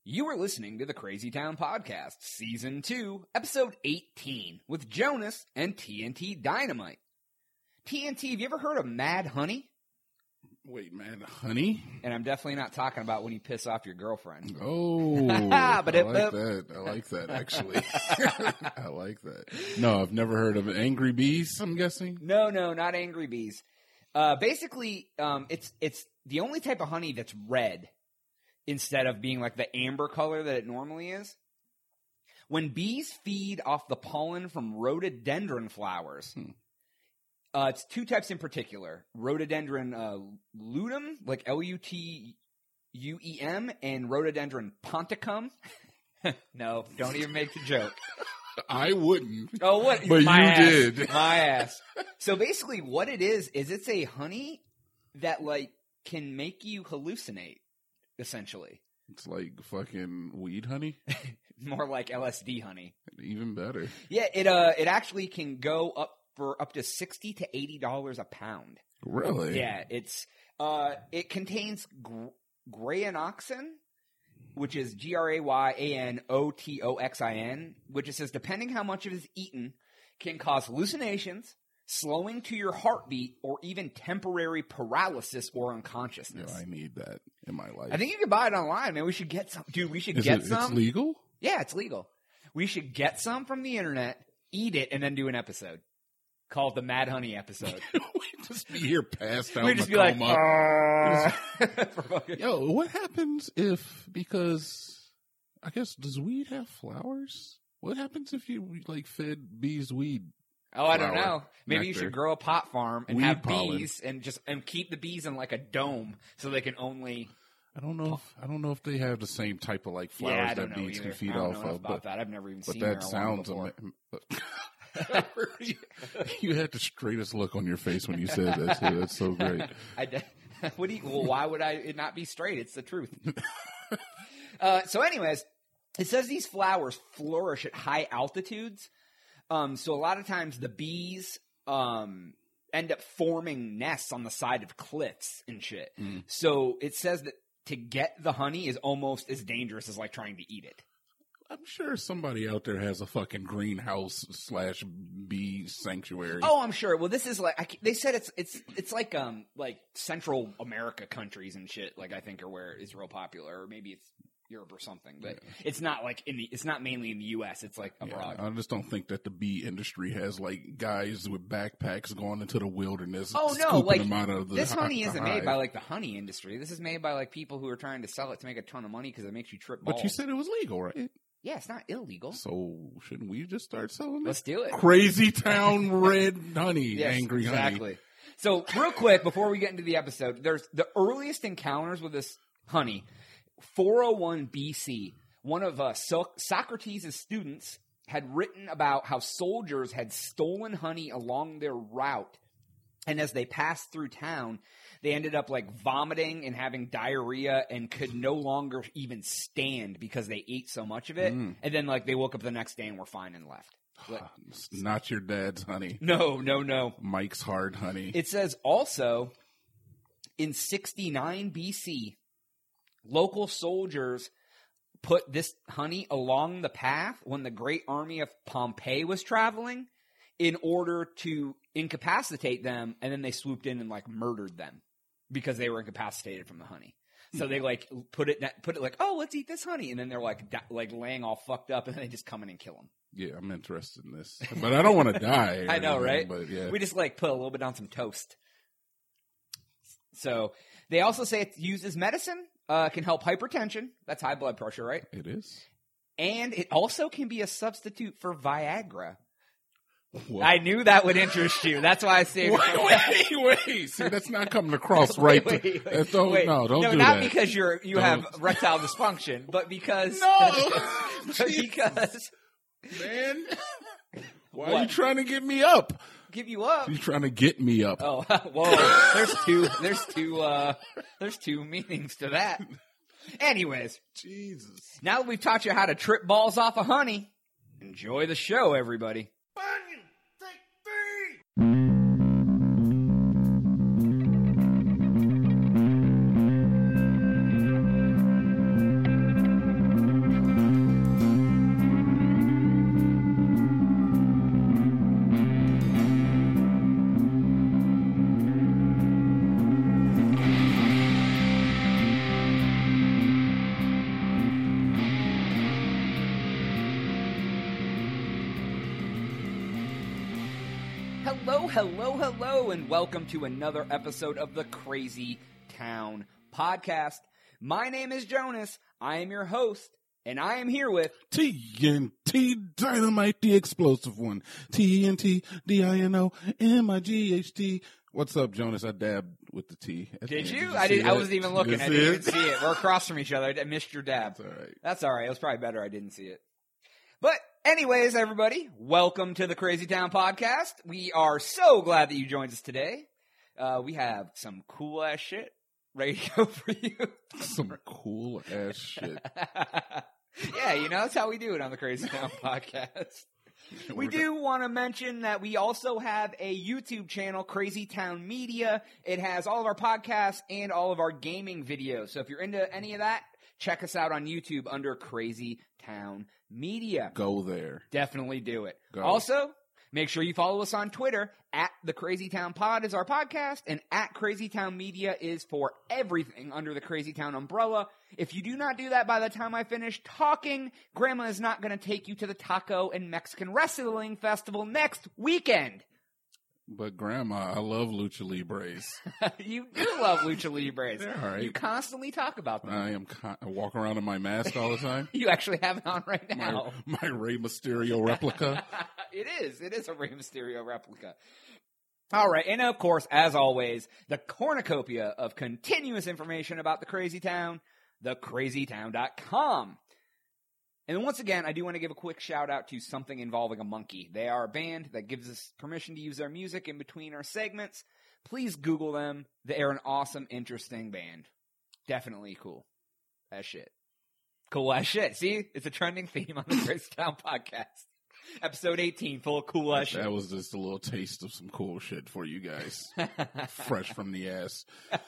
You are listening to the Crazy Town Podcast, Season 2, Episode 18, with Jonas and TNT Dynamite. TNT, have you ever heard of Mad Honey? Wait, Mad Honey? And I'm definitely not talking about when you piss off your girlfriend. Oh, I like that, actually. I like that. No, I've never heard of Angry Bees, I'm guessing? No, not Angry Bees. Basically, it's the only type of honey that's red instead of being like the amber color that it normally is. When bees feed off the pollen from rhododendron flowers, it's two types in particular. Rhododendron luteum, like Lutuem, and rhododendron ponticum. No, don't even make the joke. I wouldn't. Oh, what? But my you ass. did. My ass. So basically what it is it's a honey that like can make you hallucinate, essentially. It's like fucking weed honey? More like LSD honey. Even better. Yeah, it actually can go up to $60 to $80 a pound. Really? Yeah, it contains grayanoxin, which is GRAYANOTOXIN, which it says depending how much it is eaten can cause hallucinations, slowing to your heartbeat, or even temporary paralysis or unconsciousness. Yeah, I need that in my life. I think you can buy it online, man. We should get some. Dude, we should get some. It's legal? Yeah, it's legal. We should get some from the internet, eat it, and then do an episode called the Mad Honey episode. We just be here passed out. We just be like, yo, what happens if, because I guess, does weed have flowers? What happens if you like fed bees weed? Oh, I don't know. Maybe you nectar. should grow a pot farm and Weed have pollen. bees and keep the bees in like a dome so they can only. I don't know if they have the same type of like flowers I don't that know bees either. can feed I don't off know enough of. about that. I've never even But seen that marijuana sounds before. You had the straightest look on your face when you said that too. That's so great. Why would it not be straight? It's the truth. So anyways, it says these flowers flourish at high altitudes. So a lot of times the bees end up forming nests on the side of cliffs and shit. So it says that to get the honey is almost as dangerous as like trying to eat it. I'm sure somebody out there has a fucking greenhouse / bee sanctuary. Oh, I'm sure. Well, this is like they said it's like Central America countries and shit. Like I think are where it's real popular, or maybe it's Europe or something. But it's not like it's not mainly in the U.S. It's like abroad. I just don't think that the bee industry has like guys with backpacks going into the wilderness. Oh no! Scooping Like them out of this honey the isn't hive. made by like the honey industry. This is made by like people who are trying to sell it to make a ton of money because it makes you trip balls. But you said it was legal, right? Yeah, it's not illegal. So shouldn't we just start selling it? Let's do it. Crazy Town Red Honey, Yes, Angry Honey. exactly. So real quick before we get into the episode, there's the earliest encounters with this honey. 401 BC, one of Socrates' students had written about how soldiers had stolen honey along their route. And as they passed through town, they ended up like vomiting and having diarrhea and could no longer even stand because they ate so much of it. And then like they woke up the next day and were fine and left. It's not your dad's honey. No. Mike's Hard Honey. It says also in 69 BC, local soldiers put this honey along the path when the great army of Pompey was traveling in order to incapacitate them, and then they swooped in and like murdered them because they were incapacitated from the honey. So they like put it like, oh, let's eat this honey, and then they're like laying all fucked up, and then they just come in and kill them. Yeah, I'm interested in this, but I don't want to die. I know, right? But yeah, we just like put a little bit on some toast. So they also say it's used as medicine. Can help hypertension. That's high blood pressure, right? It is. And it also can be a substitute for Viagra. What? I knew that would interest you. That's why I saved it. Wait. See, that's not coming across right. Wait. Don't do not that. because you have erectile dysfunction, but because because man, why are you trying to get me up? Give you up? You're trying to get me up. Oh, whoa! There's two meanings to that. Anyways, Jesus. Now that we've taught you how to trip balls off of honey, enjoy the show, everybody. Hello, hello, hello, and welcome to another episode of the Crazy Town Podcast. My name is Jonas. I am your host, and I am here with TNT Dynamite, the explosive one. TNT DINOMIGHT. What's up, Jonas? I dabbed with the T. Did you? I wasn't even looking. I didn't even see it. We're across from each other. I missed your dab. That's all right. That's all right. It was probably better I didn't see it. But anyways, everybody, welcome to the Crazy Town Podcast. We are so glad that you joined us today. We have some cool ass shit ready to go for you. Some cool ass shit. Yeah, you know, that's how we do it on the Crazy Town Podcast. We do want to mention that we also have a YouTube channel, Crazy Town Media. It has all of our podcasts and all of our gaming videos. So if you're into any of that, check us out on YouTube under Crazy Town Media. Go there. Definitely do it. Go. Also, make sure you follow us on Twitter. At the Crazy Town Pod is our podcast, and at Crazy Town Media is for everything under the Crazy Town umbrella. If you do not do that by the time I finish talking, Grandma is not going to take you to the Taco and Mexican Wrestling Festival next weekend. But Grandma, I love Lucha Libres. You do love Lucha Libres. They're all right. You constantly talk about them. I walk around in my mask all the time. You actually have it on right now. My Rey Mysterio replica. It is a Rey Mysterio replica. All right, and of course, as always, the cornucopia of continuous information about the Crazy Town, thecrazytown.com. And once again, I do want to give a quick shout out to Something Involving a Monkey. They are a band that gives us permission to use their music in between our segments. Please Google them. They are an awesome, interesting band. Definitely cool as shit. Cool as shit. See, it's a trending theme on the Crazy Town Podcast. Episode 18, full of cool ass shit. That was just a little taste of some cool shit for you guys. Fresh from the ass.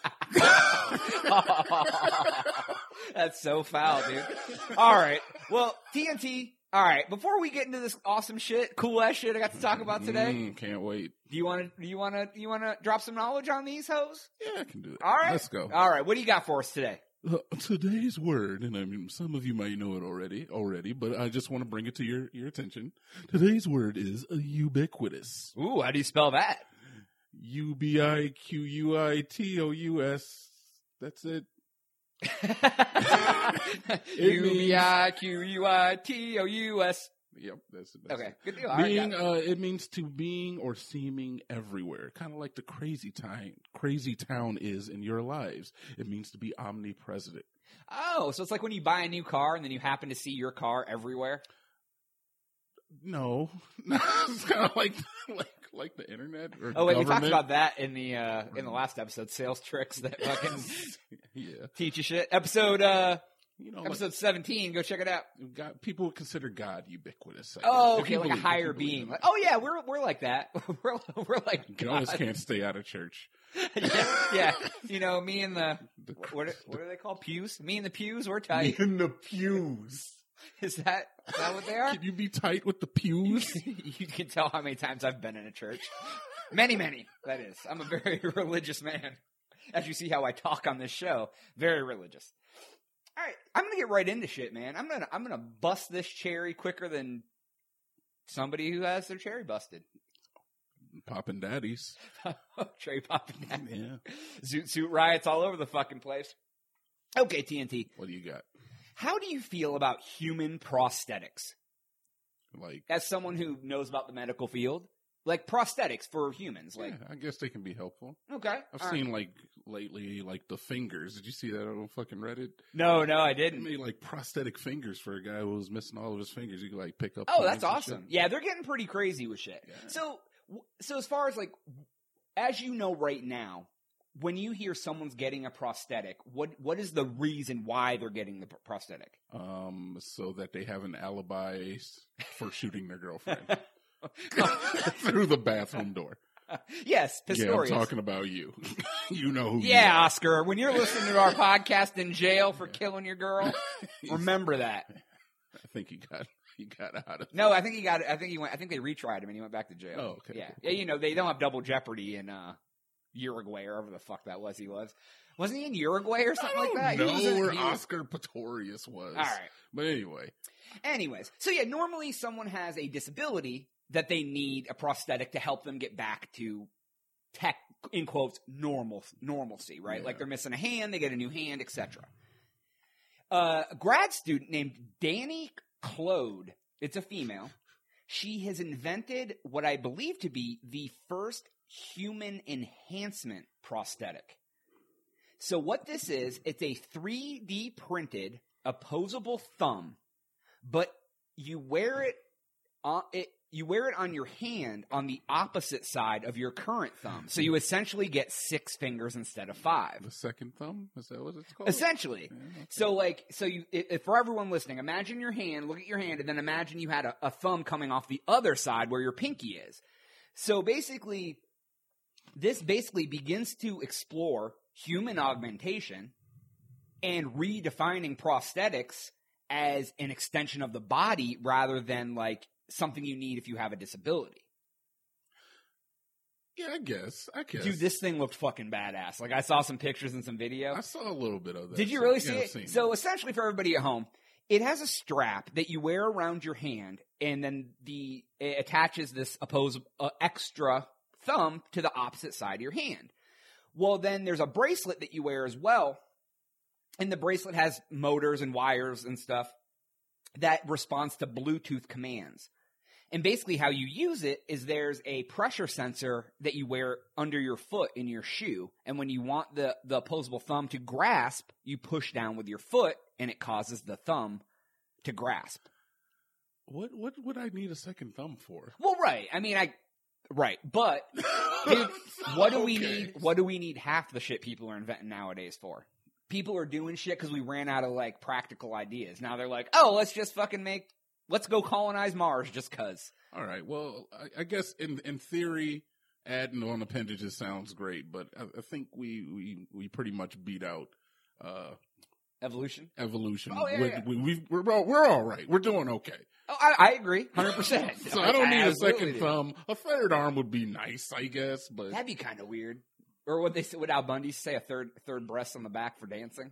That's so foul, dude. All right. Well, TNT. All right. Before we get into this awesome shit, cool ass shit I got to talk about today. Can't wait. Do you want to drop some knowledge on these hoes? Yeah, I can do it. All right. Let's go. All right. What do you got for us today? Today's word, and I mean, some of you might know it already, but I just want to bring it to your attention. Today's word is ubiquitous. Ooh, how do you spell that? UBIQUITOUS. That's it. UBIQUITOUS. Yep, that's it. Okay, good deal. It means to being or seeming everywhere, kind of like the crazy town is in your lives. It means to be omnipresent. Oh, so it's like when you buy a new car and then you happen to see your car everywhere. No, it's kind of like the internet. Or oh wait, we government. talked about that in the last episode, sales tricks that fucking teach you shit. Episode 17. Go check it out. God, people consider God ubiquitous. Okay, like a higher being. Like, oh yeah, we're like that. we're like Jonas can't stay out of church. yeah. You know, me and the what are they called? Pews. Me and the pews. We're tight. Me and the pews. Is that what they are? Can you be tight with the pews? You can tell how many times I've been in a church. Many, that is. I'm a very religious man. As you see how I talk on this show, very religious. All right, I'm gonna get right into shit, man. I'm gonna bust this cherry quicker than somebody who has their cherry busted. Poppin' daddies. Cherry popping daddies. Yeah. Zoot suit riots all over the fucking place. Okay, TNT. What do you got? How do you feel about human prosthetics? Like, as someone who knows about the medical field, like prosthetics for humans, like I guess they can be helpful. Okay, I've seen like lately, like the fingers. Did you see that on fucking Reddit? No, I didn't. They made like prosthetic fingers for a guy who was missing all of his fingers. You could like pick up. Oh, that's awesome. Yeah, they're getting pretty crazy with shit. Yeah. So as far as like, as you know right now, when you hear someone's getting a prosthetic, what is the reason why they're getting the prosthetic? So that they have an alibi for shooting their girlfriend through the bathroom door. Yes, Pistorius. Yeah, I'm talking about you. You know who. Yeah, you are. Oscar. When you're listening to our podcast in jail for killing your girl, remember that. I think he got out of. No, I think he got it. I think they retried him and he went back to jail. Oh, okay. Yeah, cool. Yeah. You know they don't have double jeopardy in Uruguay or wherever the fuck that was. Wasn't he in Uruguay or something like that? No, where Oscar Pistorius was. All right. But anyways, so yeah, normally someone has a disability that they need a prosthetic to help them get back to tech, in quotes, normalcy, right? Yeah. Like they're missing a hand, they get a new hand, etc. A grad student named Danny Claude, it's a female. She has invented what I believe to be the first human enhancement prosthetic. So what this is, it's a 3D printed opposable thumb, but you wear it on your hand on the opposite side of your current thumb. So you essentially get 6 fingers instead of 5. The second thumb? Is that what it's called? Essentially. Yeah, okay. So for everyone listening, imagine your hand, look at your hand, and then imagine you had a thumb coming off the other side where your pinky is. So basically, this begins to explore human augmentation and redefining prosthetics as an extension of the body rather than like something you need if you have a disability. Yeah, I guess. Dude, this thing looked fucking badass. Like, I saw some pictures and some video. I saw a little bit of that. Did you really see I've it? seen So it. essentially for everybody at home, it has a strap that you wear around your hand, and then it attaches this extra thumb to the opposite side of your hand. Well, then there's a bracelet that you wear as well, and the bracelet has motors and wires and stuff that responds to Bluetooth commands. And basically how you use it is there's a pressure sensor that you wear under your foot in your shoe. And when you want the opposable thumb to grasp, you push down with your foot and it causes the thumb to grasp. What would I need a second thumb for? Well, right. I mean, right. But, dude, what do we Okay. need? What do we need half the shit people are inventing nowadays for? People are doing shit because we ran out of, like, practical ideas. Now they're like, oh, let's go colonize Mars just cuz. All right. Well, I guess in theory, adding on appendages sounds great, but I think we pretty much beat out Evolution? evolution. Oh, yeah, yeah. We're all right. We're doing okay. Oh, I agree, 100%. So I don't need a absolutely second do. thumb. A third arm would be nice, I guess, but That'd be kind of weird. Or would Al Bundy say a third breast on the back for dancing?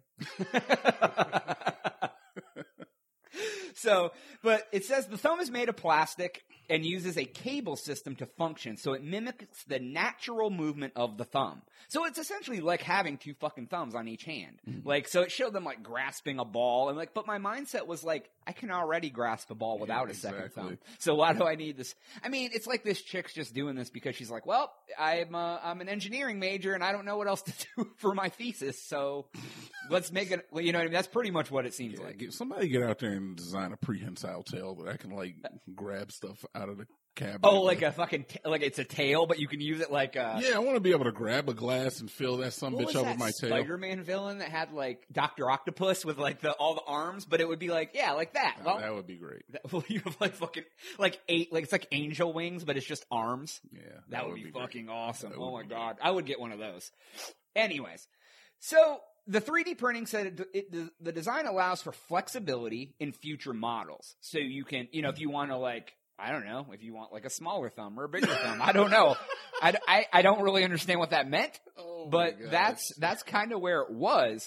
So, but it says the thumb is made of plastic and uses a cable system to function, so it mimics the natural movement of the thumb. So it's essentially like having 2 fucking thumbs on each hand. Mm-hmm. Like, so it showed them like grasping a ball, and like, but my mindset was like, I can already grasp a ball without a second exactly. thumb. So why do I need this? I mean, it's like this chick's just doing this because she's like, well, I'm an engineering major and I don't know what else to do for my thesis, so let's make it. You know what I mean? That's pretty much what it seems like. Somebody get out there and design a prehensile tail that I can like grab stuff out of the cabinet. Oh, like a fucking like it's a tail, but you can use it like a. Yeah, I want to be able to grab a glass and fill that some What bitch was up that with my tail. Spider-Man villain that had like Dr. Octopus with like all the arms, but it would be like like that. Oh, Well, that would be great. well, you have like fucking like 8 like it's like angel wings, but it's just arms. Yeah, That would be great. fucking awesome. That Oh would my be god, I would get one of those. Anyways, so the 3D printing said the design allows for flexibility in future models. So you can, if you want to like, I don't know, if you want like a smaller thumb or a bigger thumb, I don't know. I don't really understand what that meant, Oh, but my God. that's kind of where it was.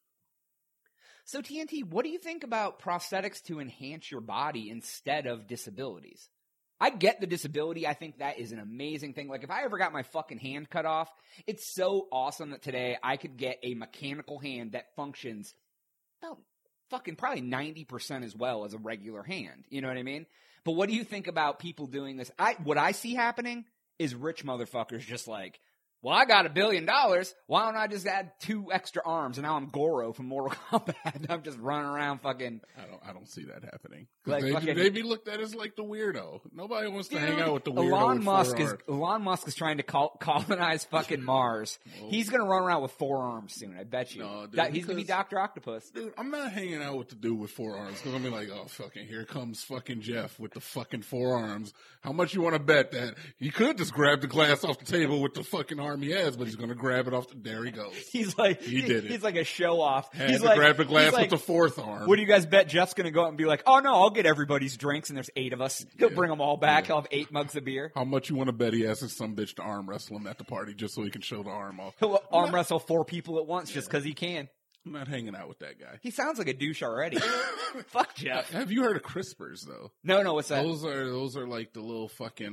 So TNT, what do you think about prosthetics to enhance your body instead of disabilities? I get the disability. I think that is an amazing thing. Like, if I ever got my fucking hand cut off, it's so awesome that today I could get a mechanical hand that functions about fucking probably 90% as well as a regular hand. You know what I mean? But what do you think about people doing this? What I see happening is rich motherfuckers just like, well, I got $1 billion. Why don't I just add 2 extra arms? And now I'm Goro from Mortal Kombat. And I'm just running around fucking. I don't see that happening. 'Cause Like fucking- they be looked at as like the weirdo. Nobody wants to hang Dude, out with the weirdo. Elon Musk is trying to colonize fucking Mars. Well, He's gonna run around with 4 arms soon. I bet you. No, dude, He's gonna be because- Dr. Octopus. Dude, I'm not hanging out with the dude with 4 arms because I'm gonna be like, oh, fucking, here comes fucking Jeff with the fucking 4 arms. How much you want to bet that he could just grab the glass off the table with the fucking arm he has, but he's gonna grab it off there he goes. He's like He did it. He's like a show off. Had He's to like, grab the glass he's like, with the 4th arm. what do you guys bet Jeff's gonna go out and be like, oh no, I'll get everybody's drinks and there's 8 of us. He'll Yeah. bring them all back. Yeah. He'll have 8 mugs of beer. How much you want to bet he asks some bitch to arm wrestle him at the party just so he can show the arm off? He'll arm wrestle 4 people at once just because he can. I'm not hanging out with that guy. He sounds like a douche already. Fuck Jeff. Have you heard of CRISPRs though? No, what's that? Those are like the little fucking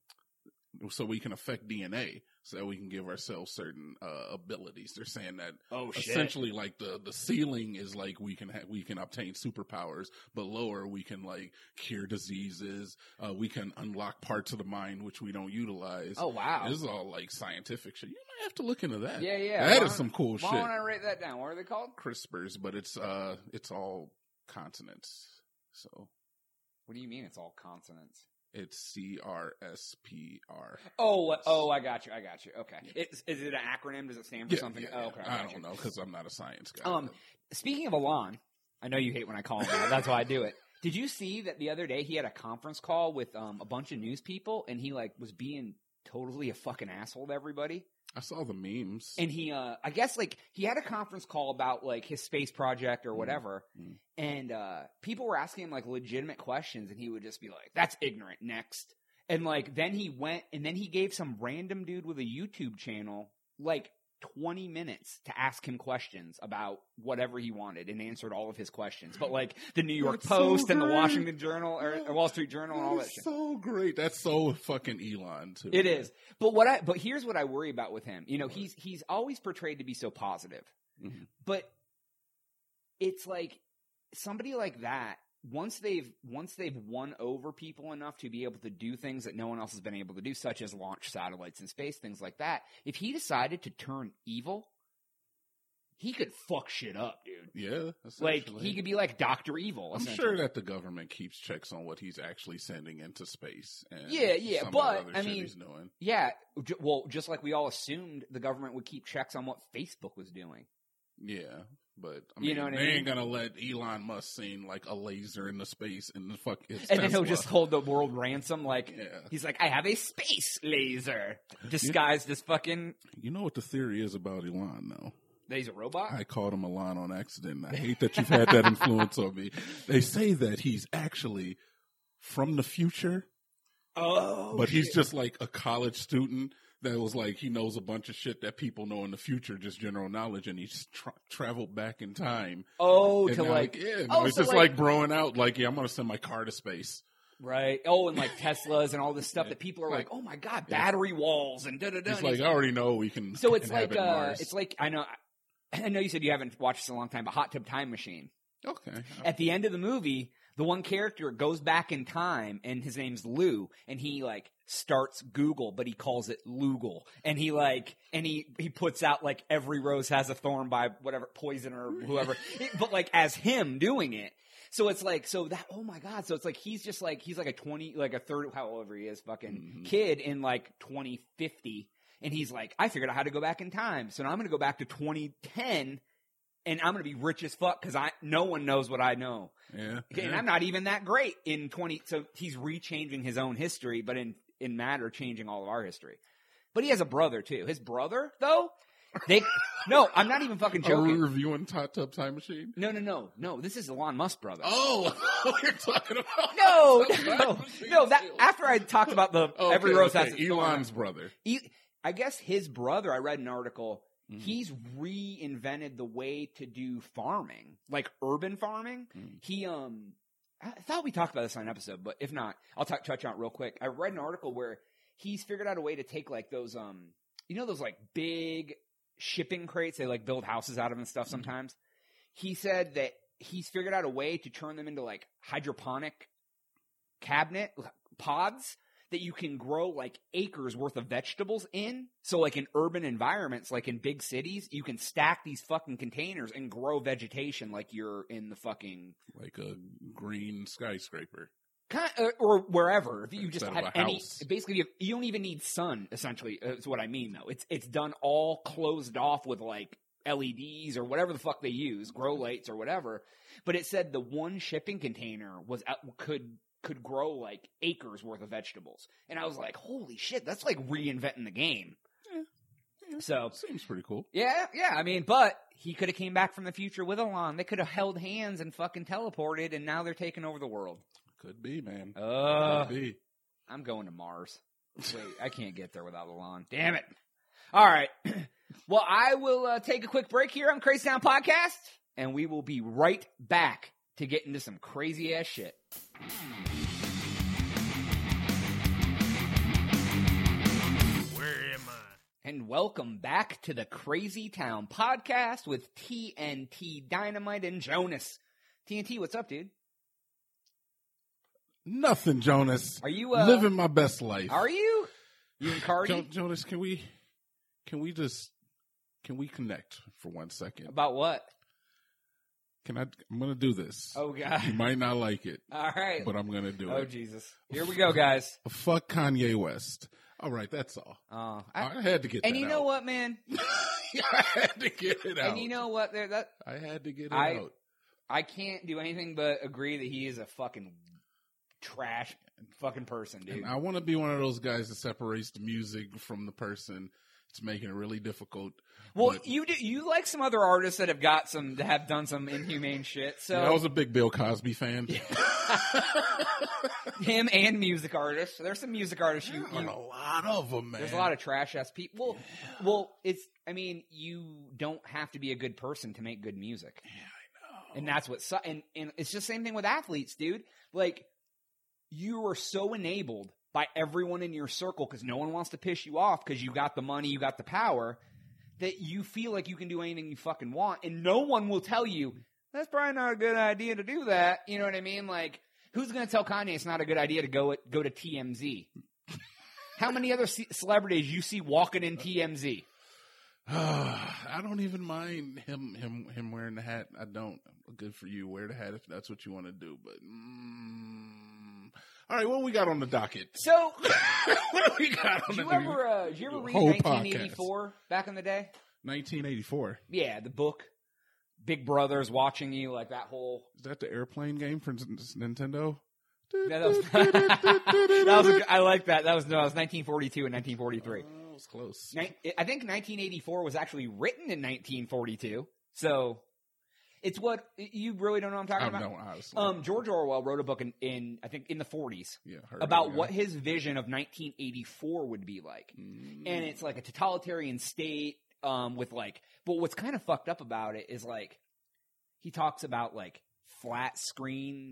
so we can affect DNA, so that we can give ourselves certain abilities. They're saying that essentially like the ceiling is like we can obtain superpowers, but lower we can like cure diseases. We can unlock parts of the mind which we don't utilize. Oh wow, this is all like scientific shit. You might have to look into that. Yeah. That is some cool shit. Why don't I write that down? What are they called? CRISPRs, but it's all consonants. So what do you mean it's all consonants? It's CRSPR. Oh, I got you. Okay. Yeah. Is it an acronym? Does it stand for something? Yeah. Oh, okay. I don't know because I'm not a science guy. Speaking of Elon, I know you hate when I call him that. That's why I do it. Did you see that the other day he had a conference call with a bunch of news people and he like was being totally a fucking asshole to everybody? I saw the memes. And he, I guess like he had a conference call about like his space project or whatever. And, people were asking him like legitimate questions and he would just be like, that's ignorant. Next. And like, then he went and then he gave some random dude with a YouTube channel like 20 minutes to ask him questions about whatever he wanted and answered all of his questions. But like the New York Post and the Washington Journal or Wall Street Journal and all that shit. So great. That's so fucking Elon too. It is. But here's what I worry about with him. You know, he's always portrayed to be so positive. Mm-hmm. But it's like somebody like that, once they've won over people enough to be able to do things that no one else has been able to do, such as launch satellites in space, things like that, if he decided to turn evil, he could fuck shit up, dude. Yeah. Like, he could be like Dr. Evil. I'm sure that the government keeps checks on what he's actually sending into space. And yeah, some but, of the other shit he's doing. Yeah, well, just like we all assumed the government would keep checks on what Facebook was doing. Yeah. But I mean, you know what they I mean? ain't gonna let Elon Musk sing like a laser in the space and the fuck. And then he'll just hold the world ransom. Like he's like, I have a space laser disguised as fucking. You know what the theory is about Elon, though? That he's a robot. I called him Elon on accident. I hate that you've had that influence on me. They say that he's actually from the future. Oh, but he's just like a college student. That was like, he knows a bunch of shit that people know in the future, just general knowledge, and he's traveled back in time. Oh, and to like, it's just like broing out, like, I'm going to send my car to space. Right. Oh, and like Teslas and all this stuff that people are like, oh my God, battery walls and da-da-da. It's like, I already know we can So it's like, Mars. it's like, I know you said you haven't watched this in a long time, but Hot Tub Time Machine. Okay. At the end of the movie, the one character goes back in time and his name's Lou and he like starts Google, but he calls it Lugal. And he like, and he puts out like Every Rose Has a Thorn by whatever, Poison or whoever, but like as him doing it. So it's like, so that, oh my God. So it's like, he's just like, he's like a 20, like a third, however he is fucking kid in like 2050. And he's like, I figured out how to go back in time. So now I'm going to go back to 2010 and I'm going to be rich as fuck because no one knows what I know. Yeah. And I'm not even that great in 20. So he's rechanging his own history, but in matter, changing all of our history. But he has a brother too. His brother, though, no, I'm not even fucking joking. Are we reviewing Hot Tub Time Machine? No. This is Elon Musk's brother. Oh, you're talking about no. That after I talked about the Every Rose Has a Thorn. Elon's brother. I guess his brother. I read an article. He's reinvented the way to do farming, like urban farming. He, I thought we talked about this on an episode, but if not, I'll touch on it real quick. I read an article where he's figured out a way to take like those, those like big shipping crates they like build houses out of and stuff sometimes. He said that he's figured out a way to turn them into like hydroponic cabinet pods that you can grow like acres worth of vegetables in. So like in urban environments, like in big cities, you can stack these fucking containers and grow vegetation like you're in the fucking... Like a green skyscraper. Or wherever. If you just Instead have of a any... house. Basically, you don't even need sun, essentially, is what I mean, though. It's done all closed off with like LEDs or whatever the fuck they use, grow lights or whatever. But it said the one shipping container could grow like acres worth of vegetables. And I was like, holy shit, that's like reinventing the game. Yeah. So seems pretty cool. Yeah. I mean, but he could have came back from the future with Elon. They could have held hands and fucking teleported and now they're taking over the world. Could be, man. Could be. I'm going to Mars. Wait, I can't get there without Elon. Damn it. All right. Well, I will take a quick break here on Crazy Town Podcast, and we will be right back to get into some crazy ass shit. Where am I? And welcome back to the Crazy Town Podcast with TNT Dynamite and Jonas. TNT, what's up, dude? Nothing, Jonas. Are you living my best life? Are you? You and Cardi? Jonas, can we connect for 1 second? About what? I'm gonna do this. Oh God. You might not like it. All right. But I'm gonna do it. Oh Jesus. Here we go, guys. Fuck Kanye West. All right, that's all. Oh, I had to get that out. And you know what, man? I had to get it out. And you know what? I had to get it out. I can't do anything but agree that he is a fucking trash fucking person, dude. And I want to be one of those guys that separates the music from the person. It's making it really difficult. Well, but, you like some other artists that have done some inhumane shit. So I was a big Bill Cosby fan. Him and music artists. There's some music artists a lot of them, man. There's a lot of trash ass people. Well, you don't have to be a good person to make good music. Yeah, I know. And that's what and it's just the same thing with athletes, dude. Like, you are so enabled by everyone in your circle because no one wants to piss you off because you got the money, you got the power, that you feel like you can do anything you fucking want, and no one will tell you, that's probably not a good idea to do that. You know what I mean? Like, who's going to tell Kanye it's not a good idea to go to TMZ? How many other celebrities you see walking in TMZ? I don't even mind him wearing the hat. I don't. Good for you. Wear the hat if that's what you want to do. But all right, what we got on the docket? So, what do we got on did the you ever read 1984 back in the day? 1984. Yeah, the book. Big Brother's watching you, like that whole. Is that the airplane game for Nintendo? Yeah, I like that. That was 1942 and 1943. Oh, it was close. I think 1984 was actually written in 1942. So it's what you really don't know what I'm talking about. No, honestly. George Orwell wrote a book in I think in the 40s about what his vision of 1984 would be like, and it's like a totalitarian state with like. But what's kind of fucked up about it is like he talks about like flat screen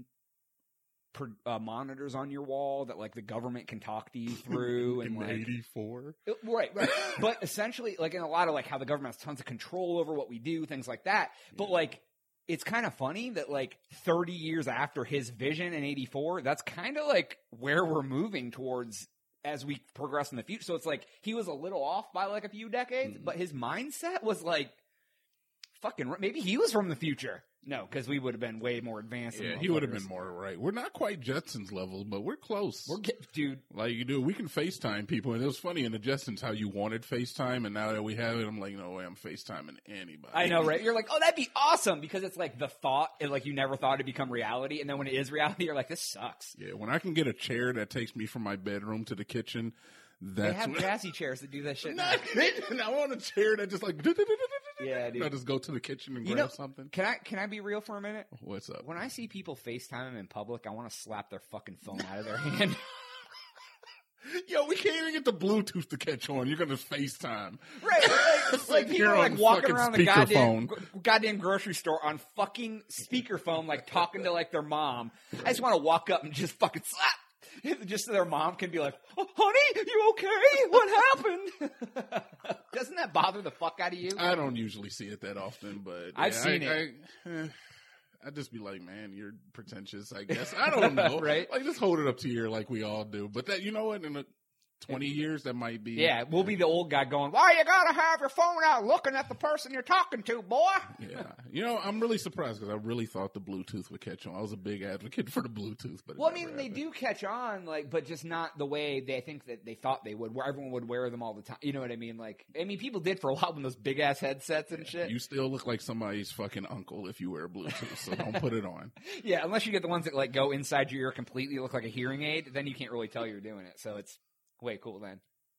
monitors on your wall that like the government can talk to you through and like 84. Right. But essentially like in a lot of like how the government has tons of control over what we do, things like that. Yeah. But like it's kind of funny that like 30 years after his vision in 84, that's kind of like where we're moving towards as we progress in the future. So it's like he was a little off by like a few decades, but his mindset was like fucking maybe he was from the future. No, because we would have been way more advanced. Yeah, he would have been more right. We're not quite Jetsons level, but we're close. Dude. Like you do, we can FaceTime people, and it was funny in the Jetsons how you wanted FaceTime, and now that we have it, I'm like, no way, I'm FaceTiming anybody. I know, right? You're like, oh, that'd be awesome, because it's like the thought, and like you never thought it'd become reality, and then when it is reality, you're like, this sucks. Yeah, when I can get a chair that takes me from my bedroom to the kitchen, they have jazzy chairs that do that shit. I want a chair that just like. Yeah, dude. I just go to the kitchen and grab something. Can I be real for a minute? What's up? When I see people FaceTime in public, I want to slap their fucking phone out of their hand. Yo, we can't even get the Bluetooth to catch on. You're gonna FaceTime, right? Like people are like walking around the goddamn grocery store on fucking speakerphone, like talking to like their mom. Right. I just want to walk up and just fucking slap. Just so their mom can be like, oh, honey, you okay? What happened? Doesn't that bother the fuck out of you? I don't usually see it that often, but I've seen it. I just be like, man, you're pretentious, I guess. I don't know. Right? Like, just hold it up to your like we all do. But that, you know what? In 20 years, that might be. Yeah, we'll be the old guy going, why you gotta have your phone out looking at the person you're talking to, boy? Yeah. You know, I'm really surprised because I really thought the Bluetooth would catch on. I was a big advocate for the Bluetooth. But well, I mean, they do catch on, like, but just not the way they think that they thought they would, where everyone would wear them all the time. You know what I mean? Like, I mean, people did for a while with those big-ass headsets and shit. You still look like somebody's fucking uncle if you wear Bluetooth, so don't put it on. Yeah, unless you get the ones that, like, go inside your ear completely, look like a hearing aid, then you can't really tell you're doing it. So it's way cool then.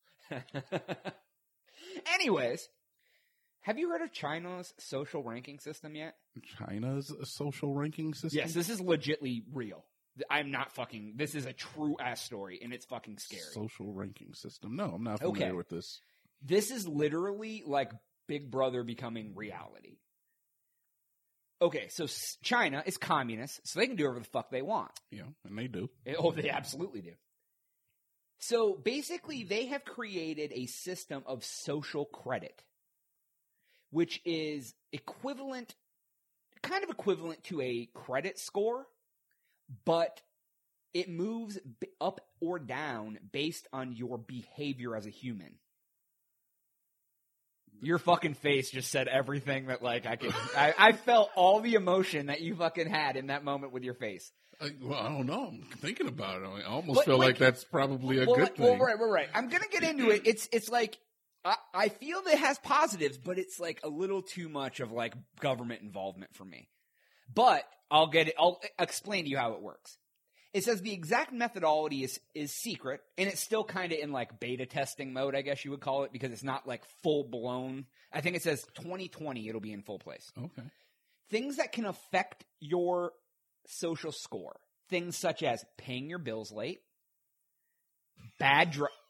Anyways, have you heard of China's social ranking system yet? China's social ranking system? Yes, this is legitly real. I'm not fucking. This is a true ass story, and it's fucking scary. Social ranking system? No, I'm not familiar with this. This is literally like Big Brother becoming reality. Okay, so China is communist, so they can do whatever the fuck they want. Yeah, and they do. Oh, they absolutely do. So basically, they have created a system of social credit, which is kind of equivalent to a credit score, but it moves up or down based on your behavior as a human. Your fucking face just said everything that, like, I felt all the emotion that you fucking had in that moment with your face. Well, I don't know. I'm thinking about it. I almost feel like that's probably a good thing. Well, right. I'm going to get into it. It's like, I feel that it has positives, but it's like a little too much of like government involvement for me. But I'll explain to you how it works. It says the exact methodology is secret, and it's still kind of in like beta testing mode, I guess you would call it, because it's not like full blown. I think it says 2020 it'll be in full place. Okay. Things that can affect your social score. Things such as paying your bills late, bad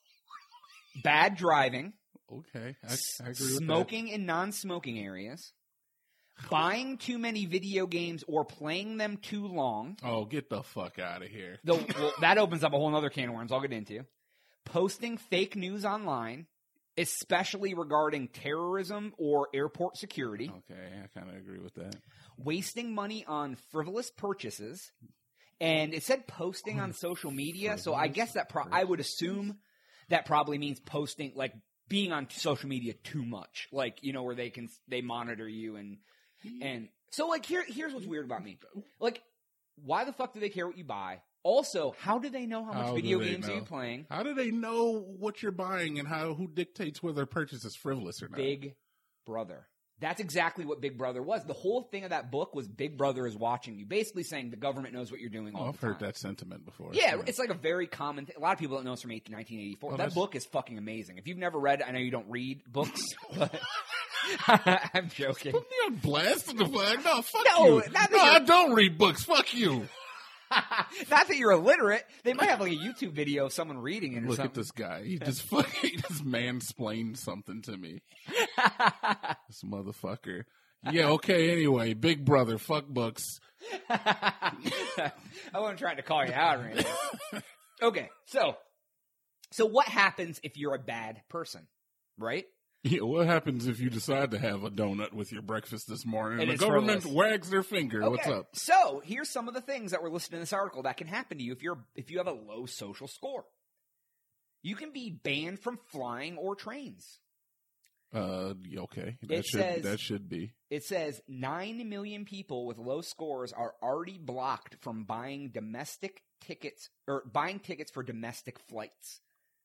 driving. Okay, I agree with that. Smoking in non-smoking areas. Buying too many video games or playing them too long. Oh, get the fuck out of here. Well, that opens up a whole other can of worms I'll get into. Posting fake news online, especially regarding terrorism or airport security. Okay, I kind of agree with that. Wasting money on frivolous purchases. And it said posting on social media, so I guess that I would assume that probably means posting, like being on social media too much. Like, you know, where they monitor you and so, like, here's what's weird about me. Like, why the fuck do they care what you buy? Also, how do they know how much video games are you playing? How do they know what you're buying and who dictates whether a purchase is frivolous or not? Big Brother. That's exactly what Big Brother was. The whole thing of that book was Big Brother is watching you. Basically saying the government knows what you're doing all the time. I've heard that sentiment before. Yeah, it's like a very common thing. A lot of people don't know it's from 1984. That book is fucking amazing. If you've never read it, I know you don't read books, but I'm joking. Put me on blast in the flag. No, fuck you. No, I don't read books. Fuck you. Not that you're illiterate. They might have like a YouTube video of someone reading it or Look something. at this guy. He just mansplained something to me. This motherfucker. Yeah, okay, anyway. Big Brother, fuck books. I wasn't trying to call you out or anything. Okay, so what happens if you're a bad person, right? Yeah, what happens if you decide to have a donut with your breakfast this morning and the it's government frivolous. wags their finger? Okay, What's up? So here's some of the things that were listed in this article that can happen to you if you have a low social score. You can be banned from flying or trains. Okay. That should be. It says 9 million people with low scores are already blocked from buying tickets for domestic flights.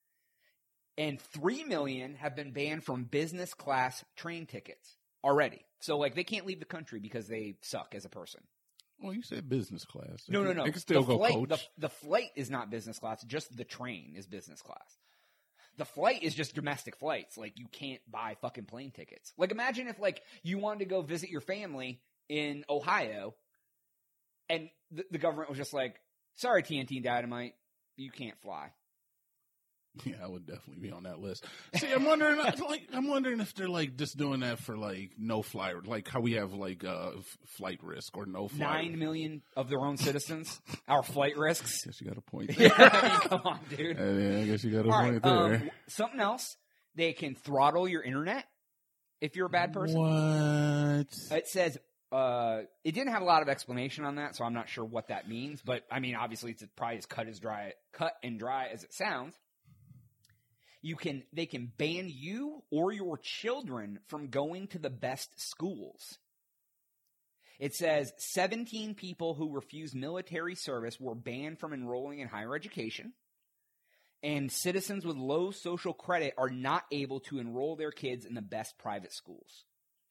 And 3 million have been banned from business class train tickets already. So, like, they can't leave the country because they suck as a person. Well, you said business class. No. They can still go coach. The flight is not business class. Just the train is business class. The flight is just domestic flights. Like, you can't buy fucking plane tickets. Like, imagine if, like, you wanted to go visit your family in Ohio and the government was just like, sorry, TNT and Dynamite, you can't fly. Yeah, I would definitely be on that list. See, I'm wondering if they're like just doing that for like no fly, like how we have like flight risk or no flight. 9 million of their own citizens, our flight risks. I guess you got a point there. Yeah, I mean, come on, dude. Yeah, I guess you got a All point right, there. Something else, they can throttle your internet if you're a bad person. What? It says it didn't have a lot of explanation on that, so I'm not sure what that means. But I mean, obviously, it's probably as cut and dry as it sounds. They can ban you or your children from going to the best schools. It says 17 people who refused military service were banned from enrolling in higher education. And citizens with low social credit are not able to enroll their kids in the best private schools.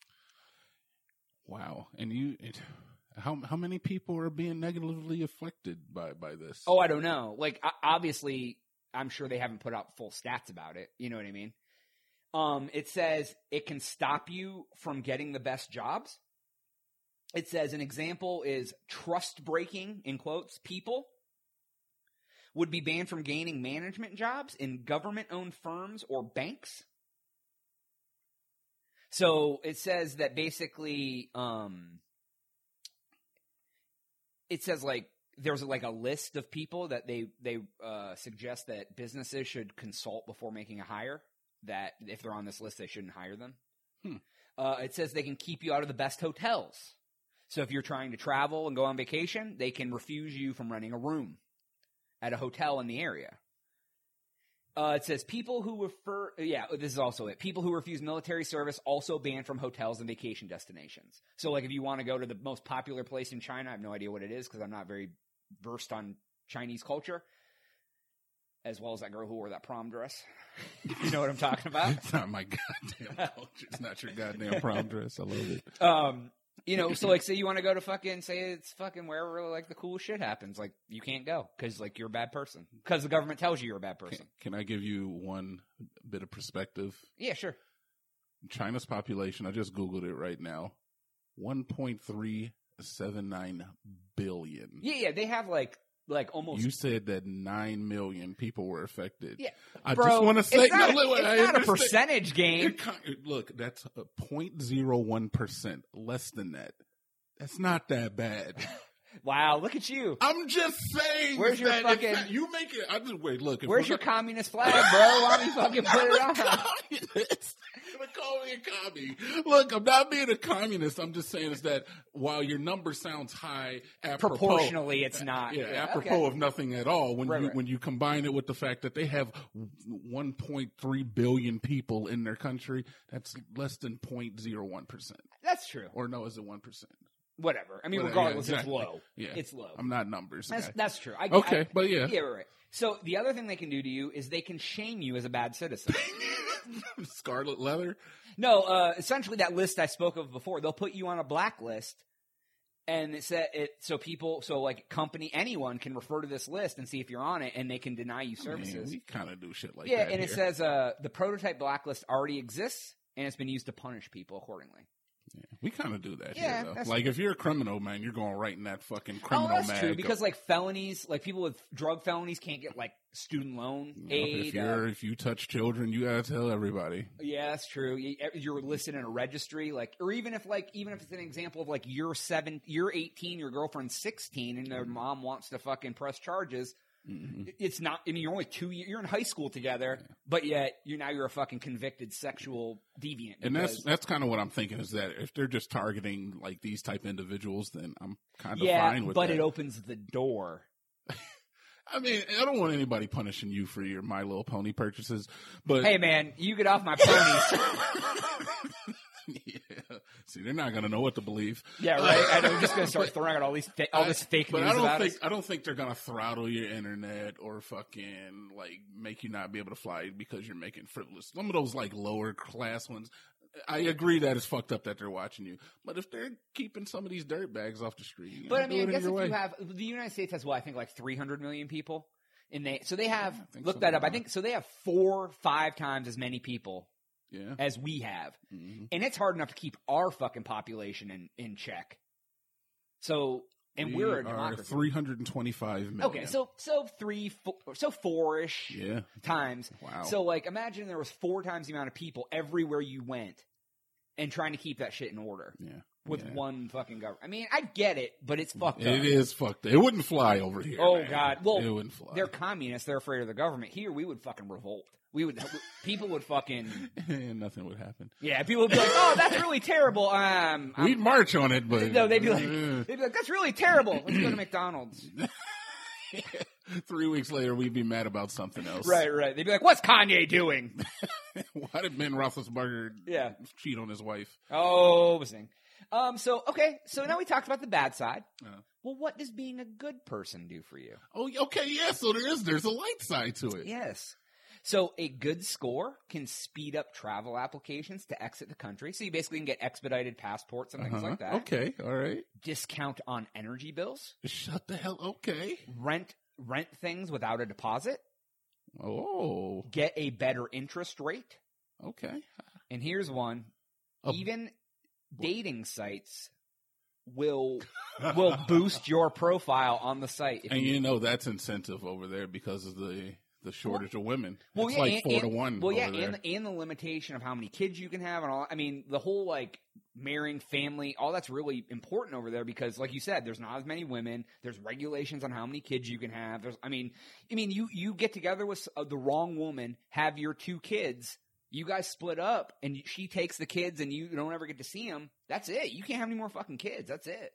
Wow. And how many people are being negatively affected by this? Oh, I don't know. Like, obviously, I'm sure they haven't put out full stats about it. You know what I mean? It says it can stop you from getting the best jobs. It says an example is trust breaking, in quotes, people would be banned from gaining management jobs in government-owned firms or banks. So it says that basically, it says like there's like a list of people that they suggest that businesses should consult before making a hire. That if they're on this list, they shouldn't hire them. It says they can keep you out of the best hotels. So if you're trying to travel and go on vacation, they can refuse you from renting a room at a hotel in the area. It says people who refer, this is also it. People who refuse military service also banned from hotels and vacation destinations. So like if you want to go to the most popular place in China, I have no idea what it is because I'm not very versed on Chinese culture, as well as that girl who wore that prom dress. You know what I'm talking about? It's not my goddamn culture. It's not your goddamn prom dress. I love it. So like say you want to go to say it's wherever like the cool shit happens, like you can't go because like you're a bad person because the government tells you you're a bad person. Can I give you one bit of perspective? Yeah, sure. China's population, I just Googled it right now, 1.379 billion. Yeah, they have like almost. You said that 9 million people were affected. Yeah, I just want to say, it's not a percentage game. Look, that's 0.01%, less than that. That's not that bad. Wow, look at you. I'm just saying. Where's your fucking? You make it. I just wait. Look. Where's your communist flag, bro? Why don't you fucking put it on? You're gonna call me a commie. Look, I'm not being a communist. I'm just saying is that while your number sounds high, proportionally, it's not. Yeah, apropos of nothing at all. When you combine it with the fact that they have 1.3 billion people in their country, that's less than 0.01%. That's true. Or no, is it 1%? Whatever. I mean, regardless, exactly. It's low. Yeah. It's low. I'm not numbers. That's true. But yeah. Yeah, right. So the other thing they can do to you is they can shame you as a bad citizen. Scarlet leather? No, essentially that list I spoke of before, they'll put you on a blacklist and anyone can refer to this list and see if you're on it and they can deny you services. Man, we kind of do shit like that. Yeah, and it says the prototype blacklist already exists and it's been used to punish people accordingly. Yeah, we kind of do that here, though. Like, if you're a criminal, man, you're going right in that fucking criminal mag. That's true, because, like, felonies, like, people with drug felonies can't get, like, student loan aid. If you touch children, you gotta tell everybody. Yeah, that's true. You're listed in a registry, like, or even if it's an example of, like, you're 18, your girlfriend's 16, and their mom wants to fucking press charges. Mm-hmm. It's not. I mean, you're only 2 years. You're in high school together, but yet you're a fucking convicted sexual deviant. And that's kind of what I'm thinking is that if they're just targeting like these type individuals, then I'm kind of fine with that. But it opens the door. I mean, I don't want anybody punishing you for your My Little Pony purchases, but hey, man, you get off my ponies. Yeah. See, they're not going to know what to believe. Yeah, right. I know. We're just going to start throwing out all this fake news about us. I don't think they're going to throttle your internet or fucking like make you not be able to fly because you're making frivolous. Some of those like lower class ones. I agree that it's fucked up that they're watching you, but if they're keeping some of these dirt bags off the street, but I mean, I guess if you have the United States has I think like 300 million people, and they have that up. I think so. They have 4 or 5 times as many people. Yeah. As we have. Mm-hmm. And it's hard enough to keep our fucking population in check. So, and we're a democracy. 325 million. Okay, so 4-ish times. Wow. So, like, imagine there was 4 times the amount of people everywhere you went and trying to keep that shit in order. Yeah. With one fucking government. I mean, I get it, but it's fucked up. It is fucked up. It wouldn't fly over here. Oh, man. God. Well, it wouldn't fly. They're communists. They're afraid of the government. Here, we would fucking revolt. People would fucking. Nothing would happen. Yeah, people would be like, "Oh, that's really terrible." We'd march on it, but no, they'd be like, "That's really terrible." Let's go to McDonald's. 3 weeks later, we'd be mad about something else. Right. They'd be like, "What's Kanye doing?" Why did Ben Roethlisberger cheat on his wife? Oh, listening. So now we talked about the bad side. Well, what does being a good person do for you? Oh, okay, yeah. So there's a light side to it. Yes. So a good score can speed up travel applications to exit the country. So you basically can get expedited passports and things like that. Okay, all right. Discount on energy bills. Shut the hell. Okay. Rent things without a deposit. Oh. Get a better interest rate. Okay. And here's one. Even dating sites will boost your profile on the site. And you know that's incentive over there because of the the shortage of women. Well, it's yeah, like 4-1. Well, yeah, over there. and the limitation of how many kids you can have, and all. I mean, the whole like marrying, family, all that's really important over there because, like you said, there's not as many women. There's regulations on how many kids you can have. I mean, you get together with the wrong woman, have your 2 kids. You guys split up, and she takes the kids, and you don't ever get to see them. That's it. You can't have any more fucking kids. That's it.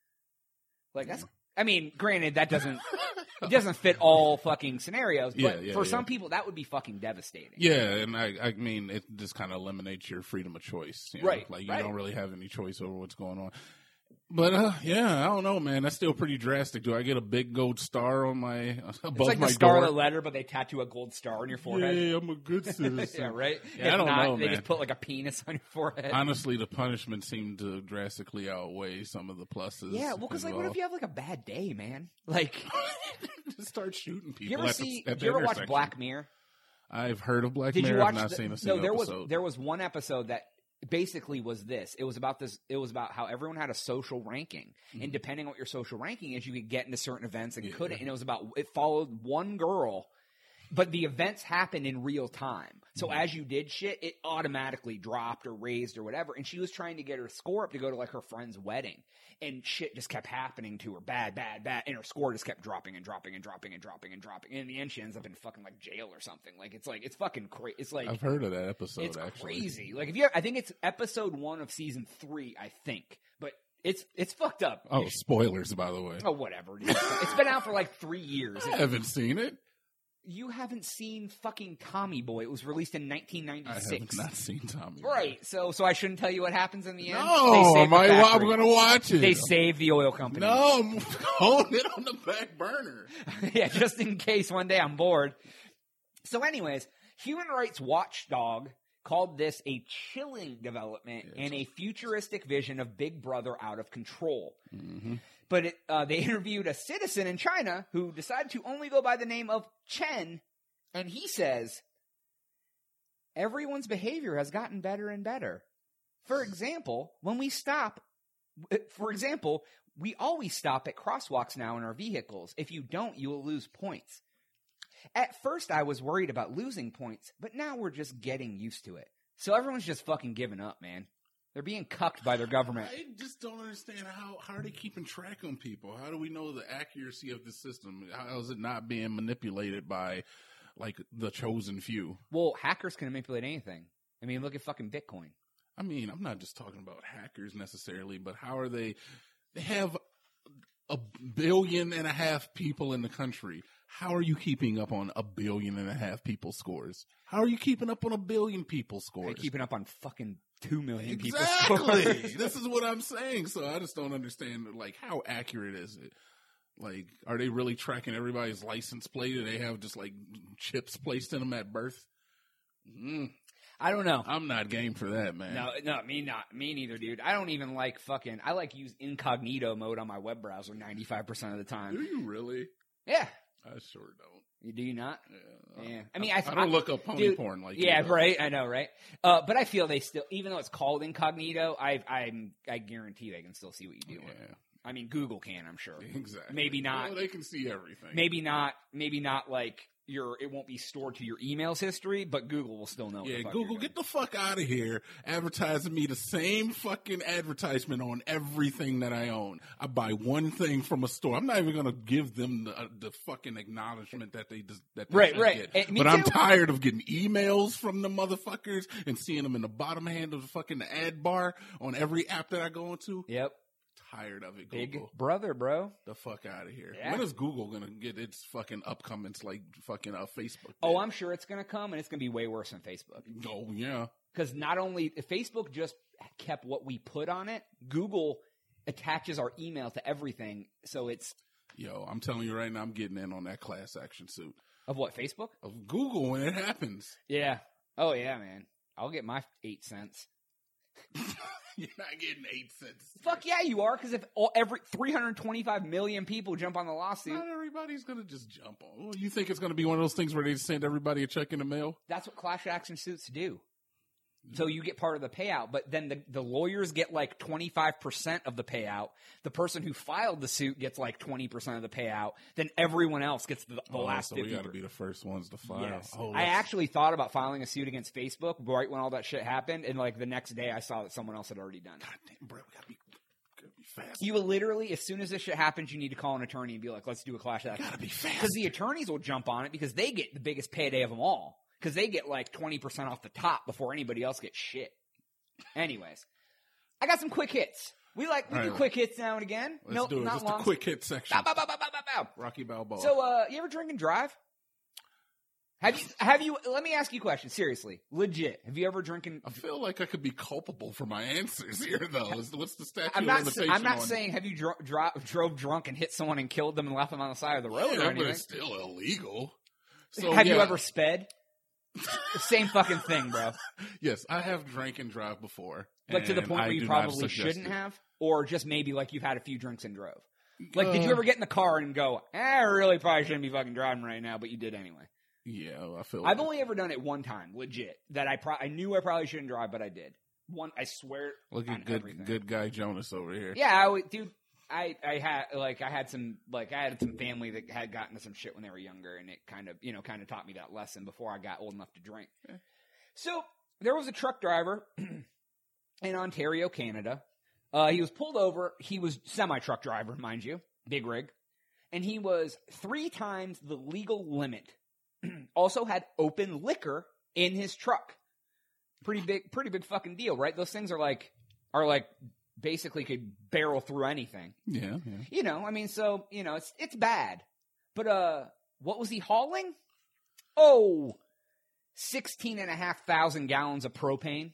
Like that's. I mean, granted, that doesn't it doesn't fit all fucking scenarios, but for some people, that would be fucking devastating. Yeah, and I mean, it just kind of eliminates your freedom of choice, you know? Right? Like you don't really have any choice over what's going on. But yeah, I don't know, man. That's still pretty drastic. Do I get a big gold star on my above It's like my the Scarlet door? Letter, but they tattoo a gold star on your forehead. Yeah, I'm a good citizen. Yeah, right. Yeah, I don't know, They man. just put like a penis on your forehead. Honestly, the punishment seemed to drastically outweigh some of the pluses. Yeah, well, because like, what if you have like a bad day, man? Like, just start shooting people? you ever at see? the, at Did you ever watch intersection. Black Mirror? I've heard of Black Did Mirror. you watch? I've not seen a single episode. There was one episode that basically was this. It was about this. It was about how everyone had a social ranking, and depending on what your social ranking is, you could get into certain events and couldn't. And it followed one girl, but the events happened in real time. So as you did shit, it automatically dropped or raised or whatever. And she was trying to get her score up to go to like her friend's wedding, and shit just kept happening to her, bad, and her score just kept dropping and dropping and dropping and dropping and dropping. And in the end, she ends up in fucking like jail or something. Like it's fucking crazy. It's like I've heard of that episode. it's actually, crazy. Like I think it's episode 1 of season 3, I think, but it's fucked up. Oh, spoilers, by the way. Oh, whatever. Dude. It's been out for like 3 years. I haven't seen it. You haven't seen fucking Tommy Boy. It was released in I 1996. have not seen Tommy. Right. So I shouldn't tell you what happens in the end. No, They save the I'm factory. going to watch it. They save the oil company. No, I'm holding it on the back burner. Yeah, just in case one day I'm bored. So anyways, Human Rights Watchdog called this a chilling development and a futuristic vision of Big Brother out of control. Mm-hmm. But they interviewed a citizen in China who decided to only go by the name of Chen, and he says, everyone's behavior has gotten better and better. For example, we always stop at crosswalks now in our vehicles. If you don't, you will lose points. At first, I was worried about losing points, but now we're just getting used to it. So everyone's just fucking giving up, man. They're being cucked by their government. I just don't understand how are they keeping track on people? How do we know the accuracy of the system? How is it not being manipulated by like the chosen few? Well, hackers can manipulate anything. I mean, look at fucking Bitcoin. I mean, I'm not just talking about hackers necessarily, but how are they have 1.5 billion people in the country. How are you keeping up on 1.5 billion people's scores? How are you keeping up on 1 billion people's scores? They're keeping up on fucking 2 million people's Exactly. scores. This is what I'm saying. So I just don't understand, like, how accurate is it? Like, are they really tracking everybody's license plate? Do they have just, like, chips placed in them at birth? I don't know. I'm not game for that, man. No, me neither, dude. I don't even like I like use incognito mode on my web browser 95% of the Do time. you really? Yeah. I sure don't. Do you not? Yeah. I mean, I don't look up pony dude, porn like yeah, you, though. right. I know, right? But I feel they still, even though it's called incognito, I guarantee they can still see what you do. Yeah. I mean, Google can, I'm sure. Exactly. Maybe not. Well, they can see everything. Maybe not like it won't be stored to your emails history, but Google will still know. Yeah, what the fuck Google, you're get doing. the fuck out of here advertising me the same fucking advertisement on everything that I own. I buy one thing from a store. I'm not even going to give them the fucking acknowledgement that they Right. should get. Me But I'm too. tired of getting emails from the motherfuckers and seeing them in the bottom hand of the fucking ad bar on every app that I go into. Yep. Tired of it, Big Google. brother, bro. The fuck out of here. Yeah. When is Google going to get its fucking upcomings like fucking Facebook? Oh, did? I'm sure it's going to come, and it's going to be way worse than Facebook. Oh, yeah. Because not only if Facebook just kept what we put on it, Google attaches our email to everything. So it's Yo, I'm telling you right now, I'm getting in on that class action suit of what, Facebook? of Google when it happens. Yeah. Oh yeah, man. I'll get my 8 cents. You're not getting 8 cents. Fuck yeah, you are. Because if every 325 million people jump on the lawsuit, Not everybody's gonna just jump on. Well, you think it's gonna be one of those things where they send everybody a check in the mail? that's what class action suits do. So you get part of the payout, but then the lawyers get like 25% of the payout. The person who filed the suit gets like 20% of the payout. Then everyone else gets the last 50%. So we got to be the first ones to file. Yes. Oh, I actually thought about filing a suit against Facebook right when all that shit happened, and like the next day I saw that someone else had already done it. God damn, bro, we gotta be fast. You will literally, as soon as this shit happens, you need to call an attorney and be like, let's do a Clash Action. Gotta be fast. Because the attorneys will jump on it because they get the biggest payday of them all. Because they get like 20% off the top before anybody else gets shit. Anyways, I got some quick hits. We do quick hits now and again. Let's do it. Not Just long. a quick hit section. Bow, bow, bow, bow, bow, bow, bow. Rocky Balboa. So, you ever drink and drive? Have you? Let me ask you a question. Seriously, legit. Have you ever drinking? I feel like I could be culpable for my answers here, though. What's the statute I'm of not. limitation I'm not on saying have you drove drunk and hit someone and killed them and left them on the side of the road or Yeah, but anything. it's still illegal. So, Have you yeah. ever sped? Same fucking thing, bro. Yes, I have drank and drive before. Like to the and point I where you do not probably suggest shouldn't it. have, or just maybe like you've had a few drinks and drove. Like, did you ever get in the car and go, I really probably shouldn't be fucking driving right now, but you did anyway? Yeah, I feel. I've only ever done it one time, legit. That I knew I probably shouldn't drive, but I did. I swear. Look on at everything. good guy Jonas over here. Yeah, dude. I had some family that had gotten to some shit when they were younger, and it kind of taught me that lesson before I got old enough to drink. Yeah. So there was a truck driver in Ontario, Canada. He was pulled over. He was semi-truck driver, mind you, big rig, and he was 3 times the legal limit. Also had open liquor in his truck. Pretty big fucking deal, right? Those things are like basically could barrel through anything. Yeah. You know, I mean, so, you know, it's bad. But what was he hauling? Oh, 16,500 gallons of propane.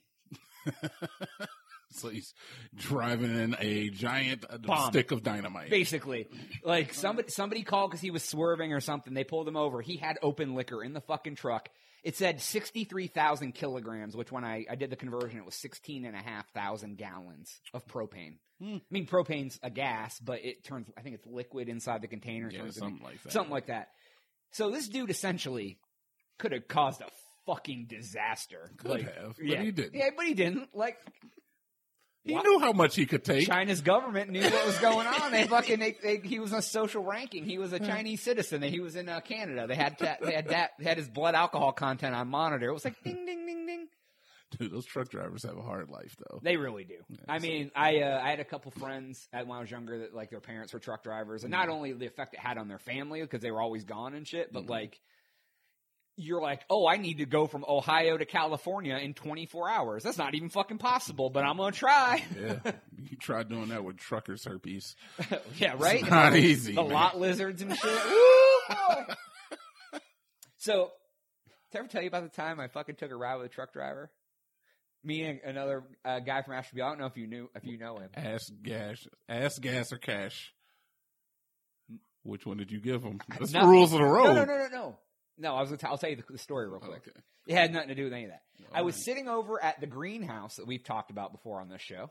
So he's driving in a giant Bomb. stick of dynamite. Basically. Like somebody called because he was swerving or something. They pulled him over. He had open liquor in the fucking truck. It said 63,000 kilograms, which when I did the conversion, it was 16,500 gallons of propane. I mean, propane's a gas, but it turns, I think it's liquid inside the container. Yeah, something like that. Something like that. So this dude essentially could have caused a fucking disaster. Could have, but he didn't. Yeah, but he didn't. Like, He knew how much he could take. China's government knew what was going on. He was on a social ranking. He was a Chinese citizen. He was in Canada. They had his blood alcohol content on monitor. It was like ding, ding, ding, ding. Dude, those truck drivers have a hard life, though. They really do. Yeah, I mean, I had a couple friends when I was younger that like their parents were truck drivers, and not only the effect it had on their family because they were always gone and shit, but like you're like, oh, I need to go from Ohio to California in 24 hours. That's not even fucking possible, but I'm gonna try. Yeah, you tried doing that with truckers' herpes. Yeah, right. It's not easy. The man. lot lizards and shit. Woo, boy. So, did I ever tell you about the time I fucking took a ride with a truck driver? Me and another guy from Ashby. I don't know if you know him. Ass gas, or cash. Which one did you give him? That's the rules of the road. No. No, I'll tell you the story real quick. Okay. It had nothing to do with any of that. All I was right. sitting over at the greenhouse that we've talked about before on this show.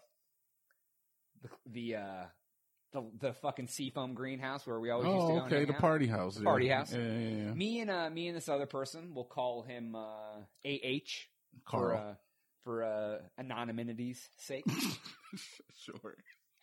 The fucking seafoam greenhouse where we always used to go. Oh, and okay, hang the out. party house. Yeah. Party house. Yeah. Me and this other person, we'll call him AH Carl. for anonymity's sake. Sure.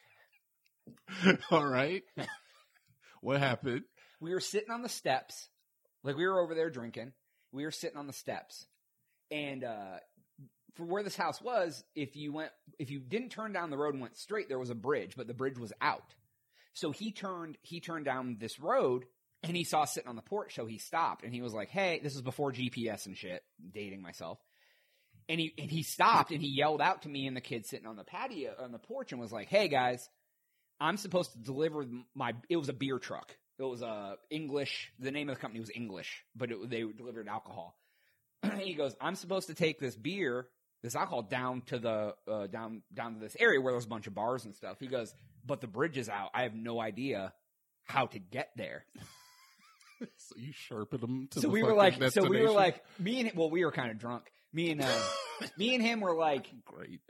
All right. What happened? We were sitting on the steps. Like, we were over there drinking. We were sitting on the steps. And for where this house was, if you didn't turn down the road and went straight, there was a bridge, but the bridge was out. So he turned down this road, and he saw us sitting on the porch, so he stopped. And he was like, hey, this is before GPS and shit, dating myself. And he stopped, and he yelled out to me and the kid sitting on the patio, on the porch, and was like, hey, guys, I'm supposed to deliver it was a beer truck. It was English. The name of the company was English, but they delivered alcohol. He goes, I'm supposed to take this alcohol down to the down to this area where there's a bunch of bars and stuff. He goes, but the bridge is out. I have no idea how to get there. So you sherped them to So the we were fucking like, destination? we were kind of drunk. Me and him were like, Great.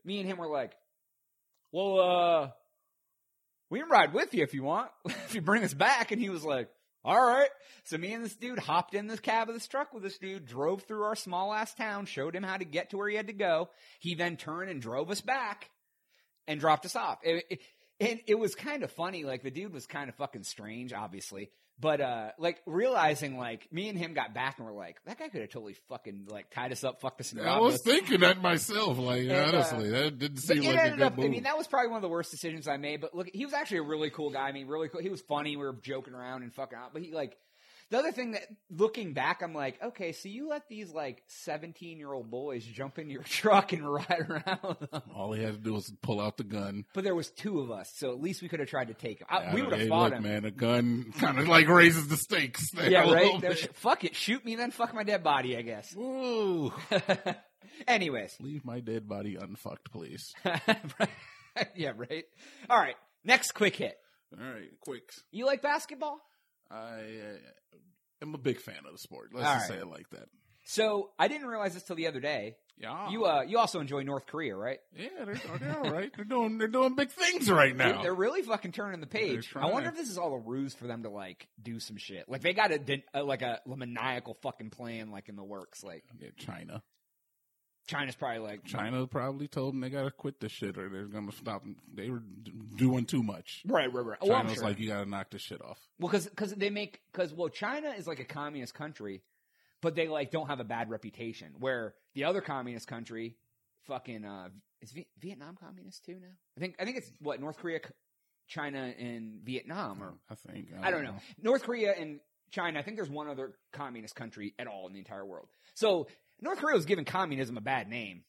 well, we can ride with you if you want, if you bring us back. And he was like, All right. So me and this dude hopped in this cab of this truck with this dude, drove through our small ass town, showed him how to get to where he had to go. He then turned and drove us back and dropped us off. And it was kind of funny. Like, the dude was kind of fucking strange, obviously. But, like, realizing, like, me and him got back and we're like, that guy could have totally fucking, like, tied us up, fucked us, and I robbed was us. thinking that myself. Like, And, honestly, that didn't But seem it like a ended good up, move. I mean, that was probably one of the worst decisions I made. But look, he was actually a really cool guy. I mean, really cool. He was funny. We were joking around and fucking out. But he, like, the other thing that, looking back, I'm like, okay, so you let these, like, 17-year-old boys jump into your truck and ride around with them. All he had to do was pull out the gun. But there was two of us, so at least we could have tried to take him. We would have Hey, fought look, him. man, a gun kind of like raises the stakes. There Yeah, a right? little There's- bit. Fuck it. Shoot me, then fuck my dead body, I guess. Ooh. Anyways. Leave my dead body unfucked, please. Yeah, right? All right. Next quick hit. All right, quick. You like basketball? I am a big fan of the sport. Let's All just right. say it like that. So I didn't realize this till the other day. Yeah. You also enjoy North Korea, right? Yeah, they're all right. They're doing big things right now. They're really fucking turning the page. They're I wonder trying. if this is all a ruse for them to like do some shit. Like they got a maniacal fucking plan like in the works. Like Yeah, China. China's probably like China probably told them they gotta quit this shit or they're gonna stop. They were doing too much. right. Oh, I'm China's sure. like, you gotta knock this shit off. Well, because China is like a communist country, but they like don't have a bad reputation. Where the other communist country, fucking is Vietnam communist too now? I think it's what North Korea, China, and Vietnam, or I think. I don't know. North Korea and China. I think there's one other communist country at all in the entire world. So North Korea was giving communism a bad name.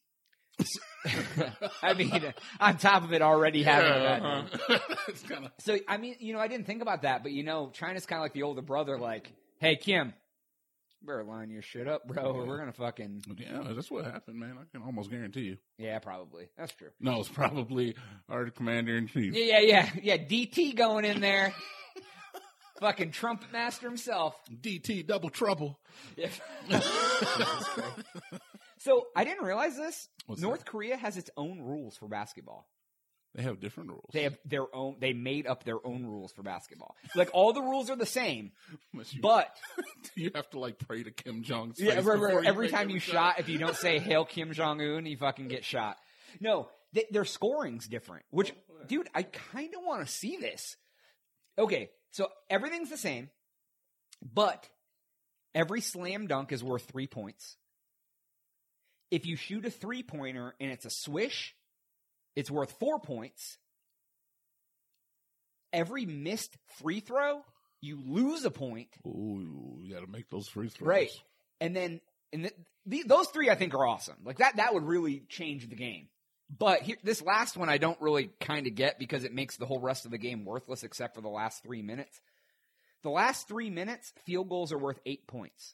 I mean, on top of it already having a bad name. It's kind of. So, I mean, I didn't think about that, but China's kind of like the older brother, like, hey, Kim, you better line your shit up, bro, or we're going to fucking. Yeah, that's what happened, man. I can almost guarantee you. Yeah, probably. That's true. No, it's probably our commander in chief. Yeah. DT going in there. Fucking trumpet master himself. DT double trouble. Yeah. So, I didn't realize this. What's North that? Korea has its own rules for basketball. They have different rules. They have their own. They made up their own rules for basketball. Like all the rules are the same, But you, but you have to like pray to Kim Jong's yeah, face right. before Every make time you shot, if you don't say "Hail Kim Jong Un," you fucking get shot. No, their scoring's different. Which, dude, I kind of want to see this. Okay, so everything's the same, but every slam dunk is worth 3 points. If you shoot a 3-pointer and it's a swish, it's worth 4 points. Every missed free throw, you lose a point. Ooh, you got to make those free throws. Right. And then those three I think are awesome. Like that would really change the game. But this last one I don't really kind of get because it makes the whole rest of the game worthless except for the last 3 minutes. The last 3 minutes, field goals are worth 8 points.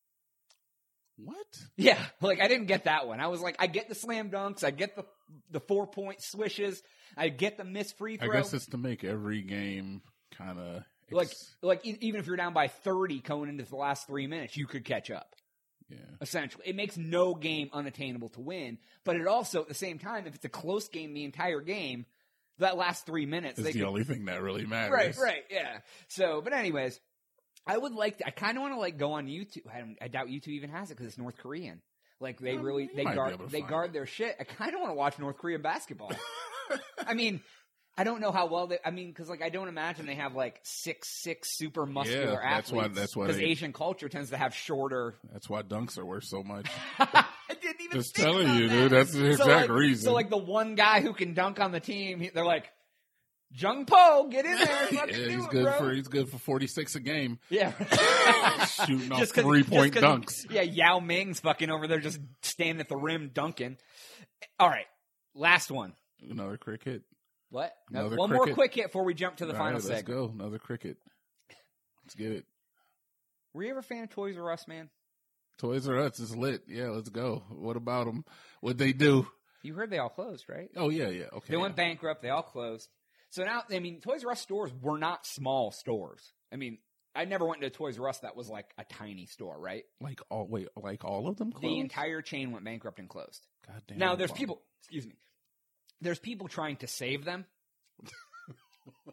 What? Yeah, like I didn't get that one. I was like, I get the slam dunks, I get the 4-point swishes, I get the missed free I throw. guess it's to make every game kind of like even if you're down by 30 going into the last 3 minutes, you could catch up. yeah. Essentially, it makes no game unattainable to win, but it also at the same time, if it's a close game the entire game, that last 3 minutes It's the only thing that really matters. right, yeah. So, but anyways, I kind of want to like go on YouTube. I doubt YouTube even has it because it's North Korean. Like they You might be able to find guard it. their shit. I kind of want to watch North Korean basketball. I mean, I don't know how well because like I don't imagine they have like 6'6" super muscular Yeah, athletes. that's why because they- Asian culture tends to have shorter. That's why dunks are worth so much. I didn't even Just think telling about you, that. dude. That's the exact like, reason. So like the one guy who can dunk on the team, they're like, Jung Po, get in there, yeah, fucking do he's it, good bro. he's good for 46 a game, Yeah. shooting off Just 'cause- 3-point just 'cause- dunks. Yeah, Yao Ming's fucking over there just standing at the rim dunking. All right, last one. Another cricket. What? No, Another one more cricket. quick hit before we jump to the All final right, let's segment. go. Another cricket. Let's get it. Were you ever a fan of Toys R Us, man? Toys R Us is lit. Yeah, let's go. What about them? What'd they do? You heard they all closed, right? Oh, yeah. Okay. They went bankrupt. They all closed. So now, I mean, Toys R Us stores were not small stores. I mean, I never went to a Toys R Us that was like a tiny store, right? Like all of them closed? The entire chain went bankrupt and closed. God damn. Now, there's people, excuse me, there's people trying to save them.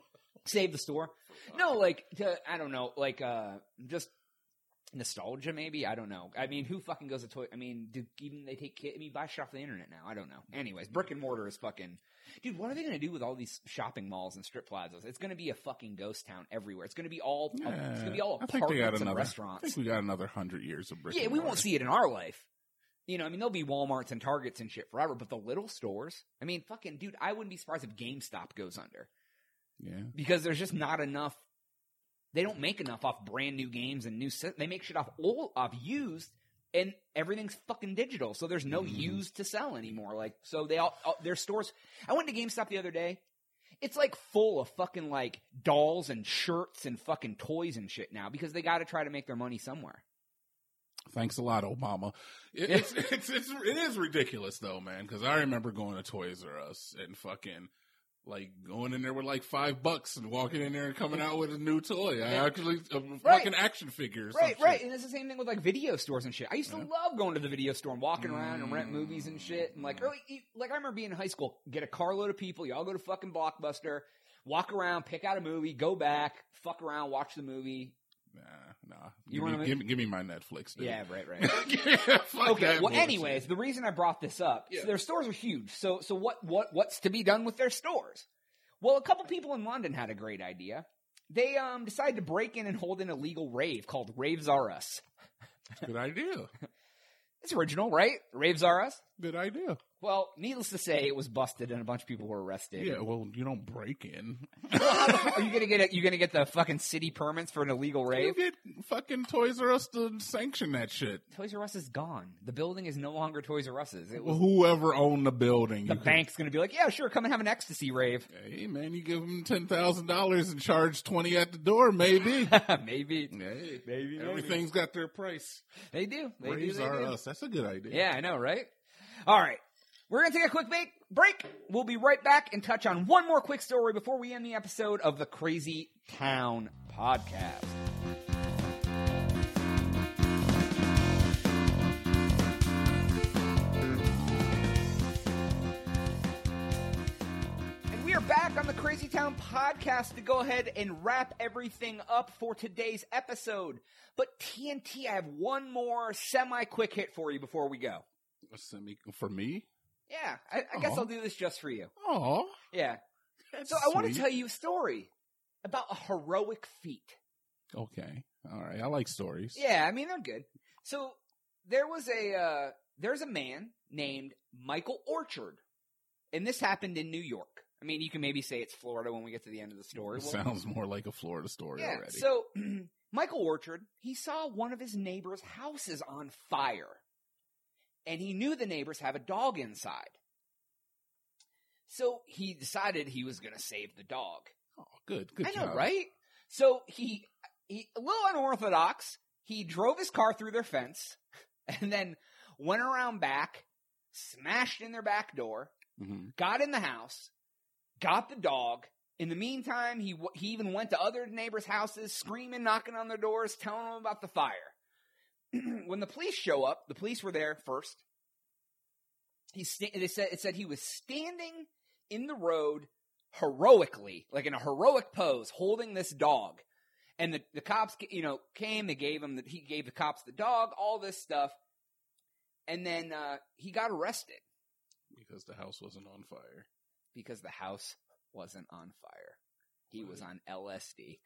Save the store. No, like, I don't know, like, just nostalgia maybe? I don't know. I mean, who fucking goes to toy? I mean, do even they take kids? I mean, buy shit off the internet now. I don't know. Anyways, brick and mortar is fucking... Dude, what are they going to do with all these shopping malls and strip plazas? It's going to be a fucking ghost town everywhere. It's going to be all, it's going to be all apartments and restaurants. I think we got another 100 years of brick and we mortar. won't see it in our life. You know, I mean, there'll be Walmarts and Targets and shit forever, but the little stores, I mean, fucking, dude, I wouldn't be surprised if GameStop goes under. Yeah. Because there's just not enough. They don't make enough off brand new games and new. They make shit off used, and everything's fucking digital. So there's no used to sell anymore. Like, so they all their stores. I went to GameStop the other day. It's like full of fucking like dolls and shirts and fucking toys and shit now because they got to try to make their money somewhere. Thanks a lot, Obama. It is ridiculous though, man. Because I remember going to Toys R Us and fucking like going in there with like $5 and walking in there and coming out with a new toy. Fucking action figure. Right. And it's the same thing with like video stores and shit. I used to love going to the video store and walking around and rent movies and shit. And like I remember being in high school, get a carload of people, y'all go to fucking Blockbuster, walk around, pick out a movie, go back, fuck around, watch the movie. Nah. Give me my Netflix, dude. Yeah, right. Okay. Well, anyways, the reason I brought this up, so their stores are huge. So what's to be done with their stores? Well, a couple people in London had a great idea. They decided to break in and hold an illegal rave called Raves R Us. Good idea. It's original, right? Raves R Us. Good idea. Well, needless to say, it was busted and a bunch of people were arrested. Yeah, well, you don't break in. Are you gonna get the fucking city permits for an illegal rave? You get fucking Toys R Us to sanction that shit. Toys R Us is gone. The building is no longer Toys R Us's. It was, whoever owned the building. The bank's gonna be like, yeah, sure, come and have an ecstasy rave. Hey, man, you give them $10,000 and charge $20 at the door, maybe. Maybe. Hey, maybe. Everything's got their price. They do. Raves R Us. That's a good idea. Yeah, I know, right? All right. We're going to take a quick break. We'll be right back and touch on one more quick story before we end the episode of the Crazy Town Podcast. And we are back on the Crazy Town Podcast to go ahead and wrap everything up for today's episode. But TNT, I have one more semi-quick hit for you before we go. For me? Yeah, I guess I'll do this just for you. Oh, yeah. That's so I want to sweet. tell you a story about a heroic feat. Okay, all right. I like stories. Yeah, I mean they're good. So there's a man named Michael Orchard, and this happened in New York. I mean, you can maybe say it's Florida when we get to the end of the story. Sounds more like a Florida story already. So Michael Orchard, he saw one of his neighbors' houses on fire. And he knew the neighbors have a dog inside. So he decided he was going to save the dog. Oh, good I job. know, right? So he a little unorthodox, he drove his car through their fence and then went around back, smashed in their back door, got in the house, got the dog. In the meantime, he even went to other neighbors' houses, screaming, knocking on their doors, telling them about the fire. When the police show up, the police were there first. It said he was standing in the road heroically, like in a heroic pose, holding this dog. And the cops, came. He gave the cops the dog, all this stuff, and then he got arrested because the house wasn't on fire. Because the house wasn't on fire. He was on LSD.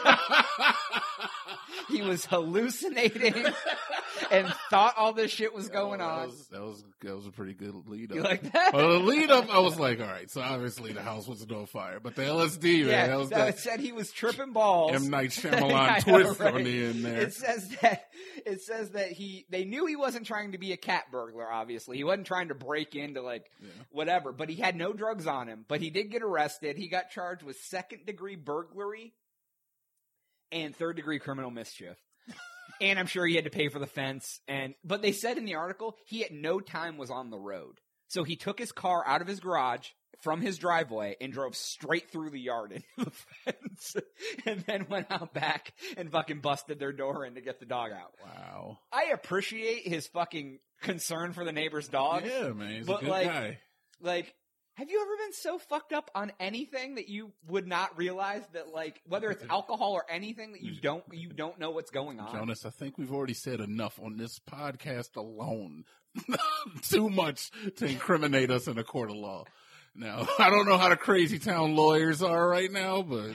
He was hallucinating and thought all this shit was going on. That was a pretty good lead up. You like that? Well, the lead up, I was like, all right, so obviously the house wasn't on fire, but the LSD, man, that was it said he was tripping balls. M. Night Shyamalan twist on the end there. It says that they knew he wasn't trying to be a cat burglar, obviously. He wasn't trying to break into whatever, but he had no drugs on him. But he did get arrested. He got charged with second-degree burglary and third-degree criminal mischief. And I'm sure he had to pay for the fence. But they said in the article, he at no time was on the road. So he took his car out of his garage from his driveway and drove straight through the yard into the fence. And then went out back and fucking busted their door in to get the dog out. Wow. I appreciate his fucking concern for the neighbor's dog. Yeah, man. He's but a good guy. Like, Have you ever been so fucked up on anything that you would not realize that, like, whether it's alcohol or anything that you don't know what's going on? Jonas, I think we've already said enough on this podcast alone. Too much to incriminate us in a court of law. Now, I don't know how the crazy town lawyers are right now, but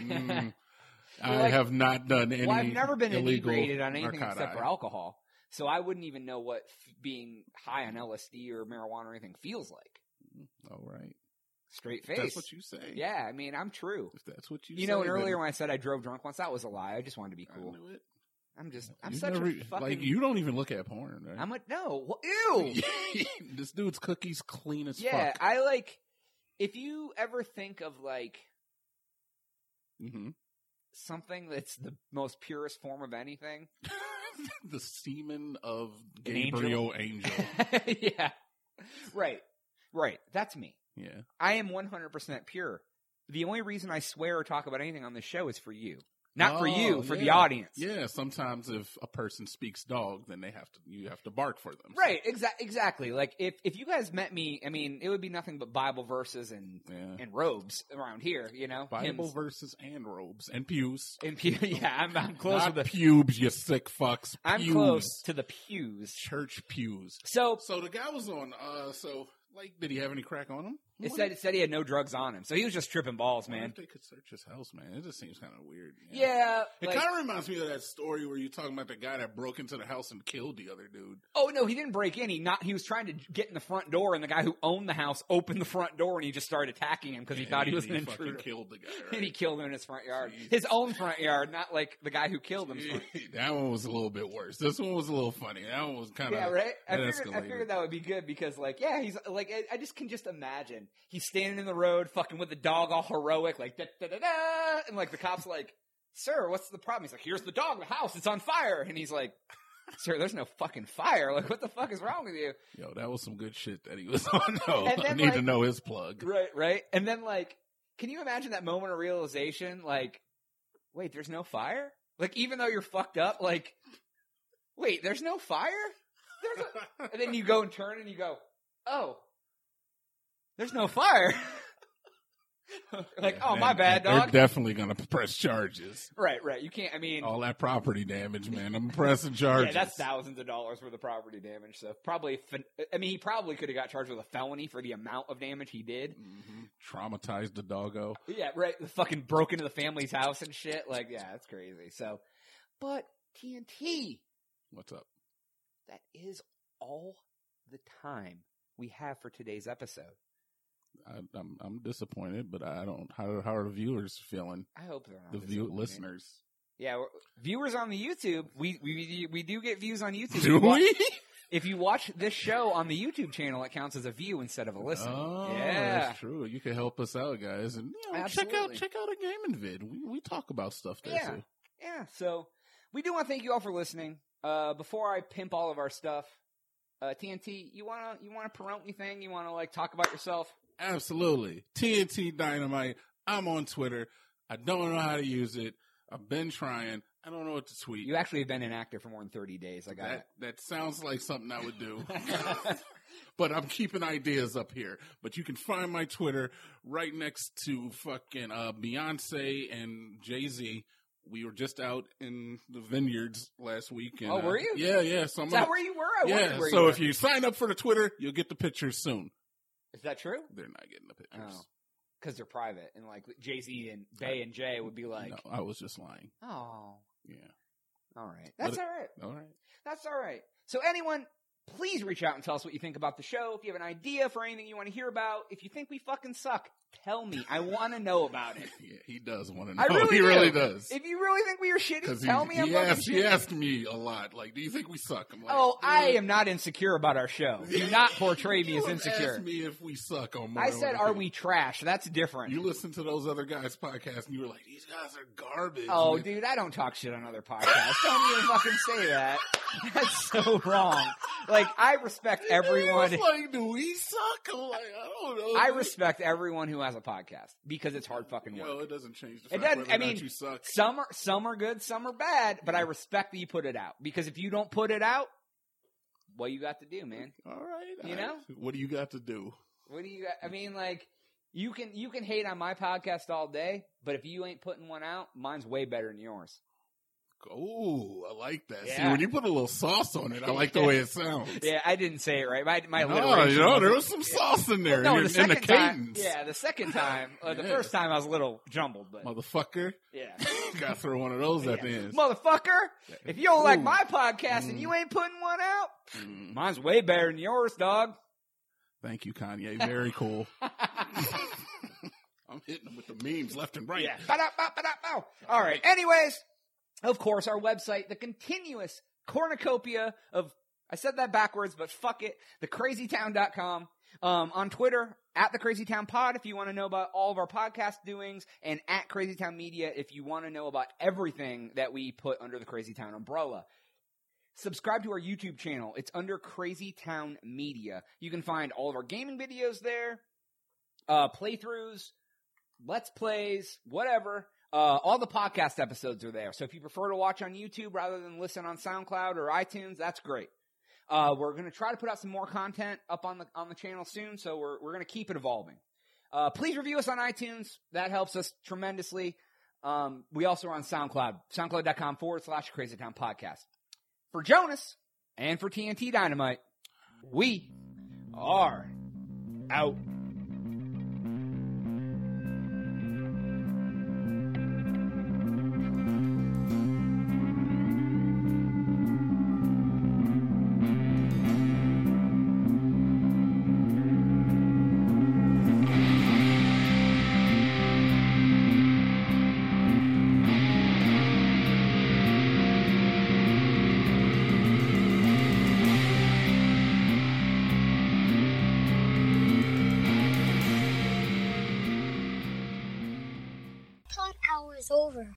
I have not done any. Well, I've never been illegal inebriated on anything narcotic. except for alcohol, so I wouldn't even know what being high on LSD or marijuana or anything feels like. All right. Straight If face. that's what you say. Yeah, I mean, I'm true. If that's what you You say. know, and then earlier when I said I drove drunk once, that was a lie. I just wanted to be I cool. knew it. I'm You've such never, a fucking. like, you don't even look at porn, right? I'm like, no. Well, ew. This dude's cookies clean as Yeah, fuck. I like. If you ever think of like Mm-hmm. something that's the most purest form of anything, The semen of An angel? Gabriel Angel. yeah, right. That's me. Yeah. I am 100% pure. The only reason I swear or talk about anything on this show is for you. Not for you, for the yeah. audience. Yeah, sometimes if a person speaks dog, then you have to bark for them. Right, exactly. Like, if you guys met me, I mean, it would be nothing but Bible verses and robes around here, you know? Bible Hymns. verses and robes and pews. And yeah, I'm close Not with the pubes, you sick fucks. I'm Pews. close to the pews. Church pews. So So the guy was on, did he have any crack on him? it said he had no drugs on him. So he was just tripping balls, Wonder man. if they could search his house, man. It just seems kind of weird. Yeah. It like- kind of reminds me of that story where you're talking about the guy that broke into the house and killed the other dude. Oh no, he didn't break in. He was trying to get in the front door, and the guy who owned the house opened the front door, and he just started attacking him because he thought he was an fucking intruder. killed the guy, right? And he killed him in his front yard, Jesus. his own front yard, not like the guy who killed him. That one was a little bit worse. This one was a little funny. That one was kind of Yeah, right. I escalated. figured that would be good because, like, yeah, he's like, I just can just imagine he's standing in the road, fucking with the dog, all heroic, like da da da da, and like the cops like, "Sir, what's the problem?" He's like, "Here's the dog, the house, it's on fire," and he's like, "Sir, there's no fucking fire. Like, what the fuck is wrong with you?" Yo, that was some good shit that he was on. No, And I then, need to like- know his plug. Right. And then, like, can you imagine that moment of realization? Like, wait, there's no fire? Like, even though you're fucked up, like, wait, there's no fire? And then you go and turn and you go, oh, there's no fire. Like, oh, my bad, They're dog. definitely gonna press charges. Right. You can't, I mean, All that property damage, man. I'm pressing charges. yeah, that's thousands of dollars worth of property damage. So probably, he probably could have got charged with a felony for the amount of damage he did. Traumatized the doggo. Yeah, right. Fucking broke into the family's house and shit. Like, yeah, that's crazy. So, but TNT, What's up? that is all the time we have for today's episode. I'm disappointed, but I don't. How are the viewers feeling? I hope they're not The disappointed. listeners. Yeah, viewers on the YouTube. We do get views on YouTube. Do we? If you watch this show on the YouTube channel, it counts as a view instead of a listen. Oh, yeah. that's true. You can help us out, guys, and Absolutely. check out a gaming vid. We talk about stuff there Yeah. too. Yeah, so we do want to thank you all for listening. Before I pimp all of our stuff, TNT, you wanna promote anything? You wanna like talk about yourself? Absolutely. TNT Dynamite. I'm on Twitter. I don't know how to use it. I've been trying. I don't know what to tweet. You actually have been inactive for more than 30 days. I got it. That sounds like something I would do. But I'm keeping ideas up here. But you can find my Twitter right next to fucking Beyonce and Jay-Z. We were just out in the vineyards last week. And, Oh, were you? Yeah. So I'm Is that where you were? I wondered yeah. where So you if you sign up for the Twitter, you'll get the pictures soon. Is that true? They're not getting the pictures. Oh. Because they're private. And like Jay-Z and Bay and Jay would be like, No, I was just lying. oh, Yeah. all right. That's But- all right. All right. That's all right. So anyone, please reach out and tell us what you think about the show. If you have an idea for anything you want to hear about, if you think we fucking suck, tell me. I want to know about it. Yeah, he does want to know. I really he do. really does. If you really think we are shitty, Because tell me I'm he fucking shitty. asked me a lot. Like, do you think we suck? I'm like, Oh, I am not insecure about our show. Do not portray me as You insecure. asked me if we suck on more I than said, one are thing. we trash? That's different. You listen to those other guys' podcasts, and you were like, these guys are garbage. Oh, Like, dude, I don't talk shit on other podcasts. Don't even fucking say that. That's so wrong. Like, I respect everyone. He was like, do we suck? I'm like, I don't know. I respect everyone who has a podcast because it's hard fucking work. Yo, it doesn't change the It fact doesn't. whether I or not mean, you suck. some are good, some are bad. But I respect that you put it out because if you don't put it out, what you got to do, man? All right. You know? What do you got to do? What do you got? I mean, like, You can hate on my podcast all day, but if you ain't putting one out, mine's way better than yours. Oh, I like that. Yeah. See, when you put a little sauce on it, I like the way it sounds. Yeah, I didn't say it right. My No, alliteration there wasn't- was some sauce in there. No, in the the second time. cadence. Yeah, the second time. The Yeah. first time I was a little jumbled, but Motherfucker. yeah. Gotta throw one of those at the end. Motherfucker, if you don't like Ooh. my podcast and you ain't putting one out, Mm. mine's way better than yours, dog. Thank you, Kanye. Very cool. I'm hitting them with the memes left and right. Yeah. Ba-da-ba-ba-da-bow. All right. Anyways, of course, our website, the continuous cornucopia of, I said that backwards, but fuck it, thecrazytown.com. On Twitter, at the Crazytown Pod, if you want to know about all of our podcast doings, and at Crazytown Media, if you want to know about everything that we put under the Crazytown umbrella. Subscribe to our YouTube channel. It's under Crazytown Media. You can find all of our gaming videos there, playthroughs, Let's Plays, whatever. All the podcast episodes are there. So if you prefer to watch on YouTube rather than listen on SoundCloud or iTunes, that's great. We're going to try to put out some more content up on the channel soon, so we're going to keep it evolving. Please review us on iTunes. That helps us tremendously. We also are on SoundCloud, soundcloud.com/Crazytown Podcast. For Jonas and for TNT Dynamite, we are out. Thought hour is over.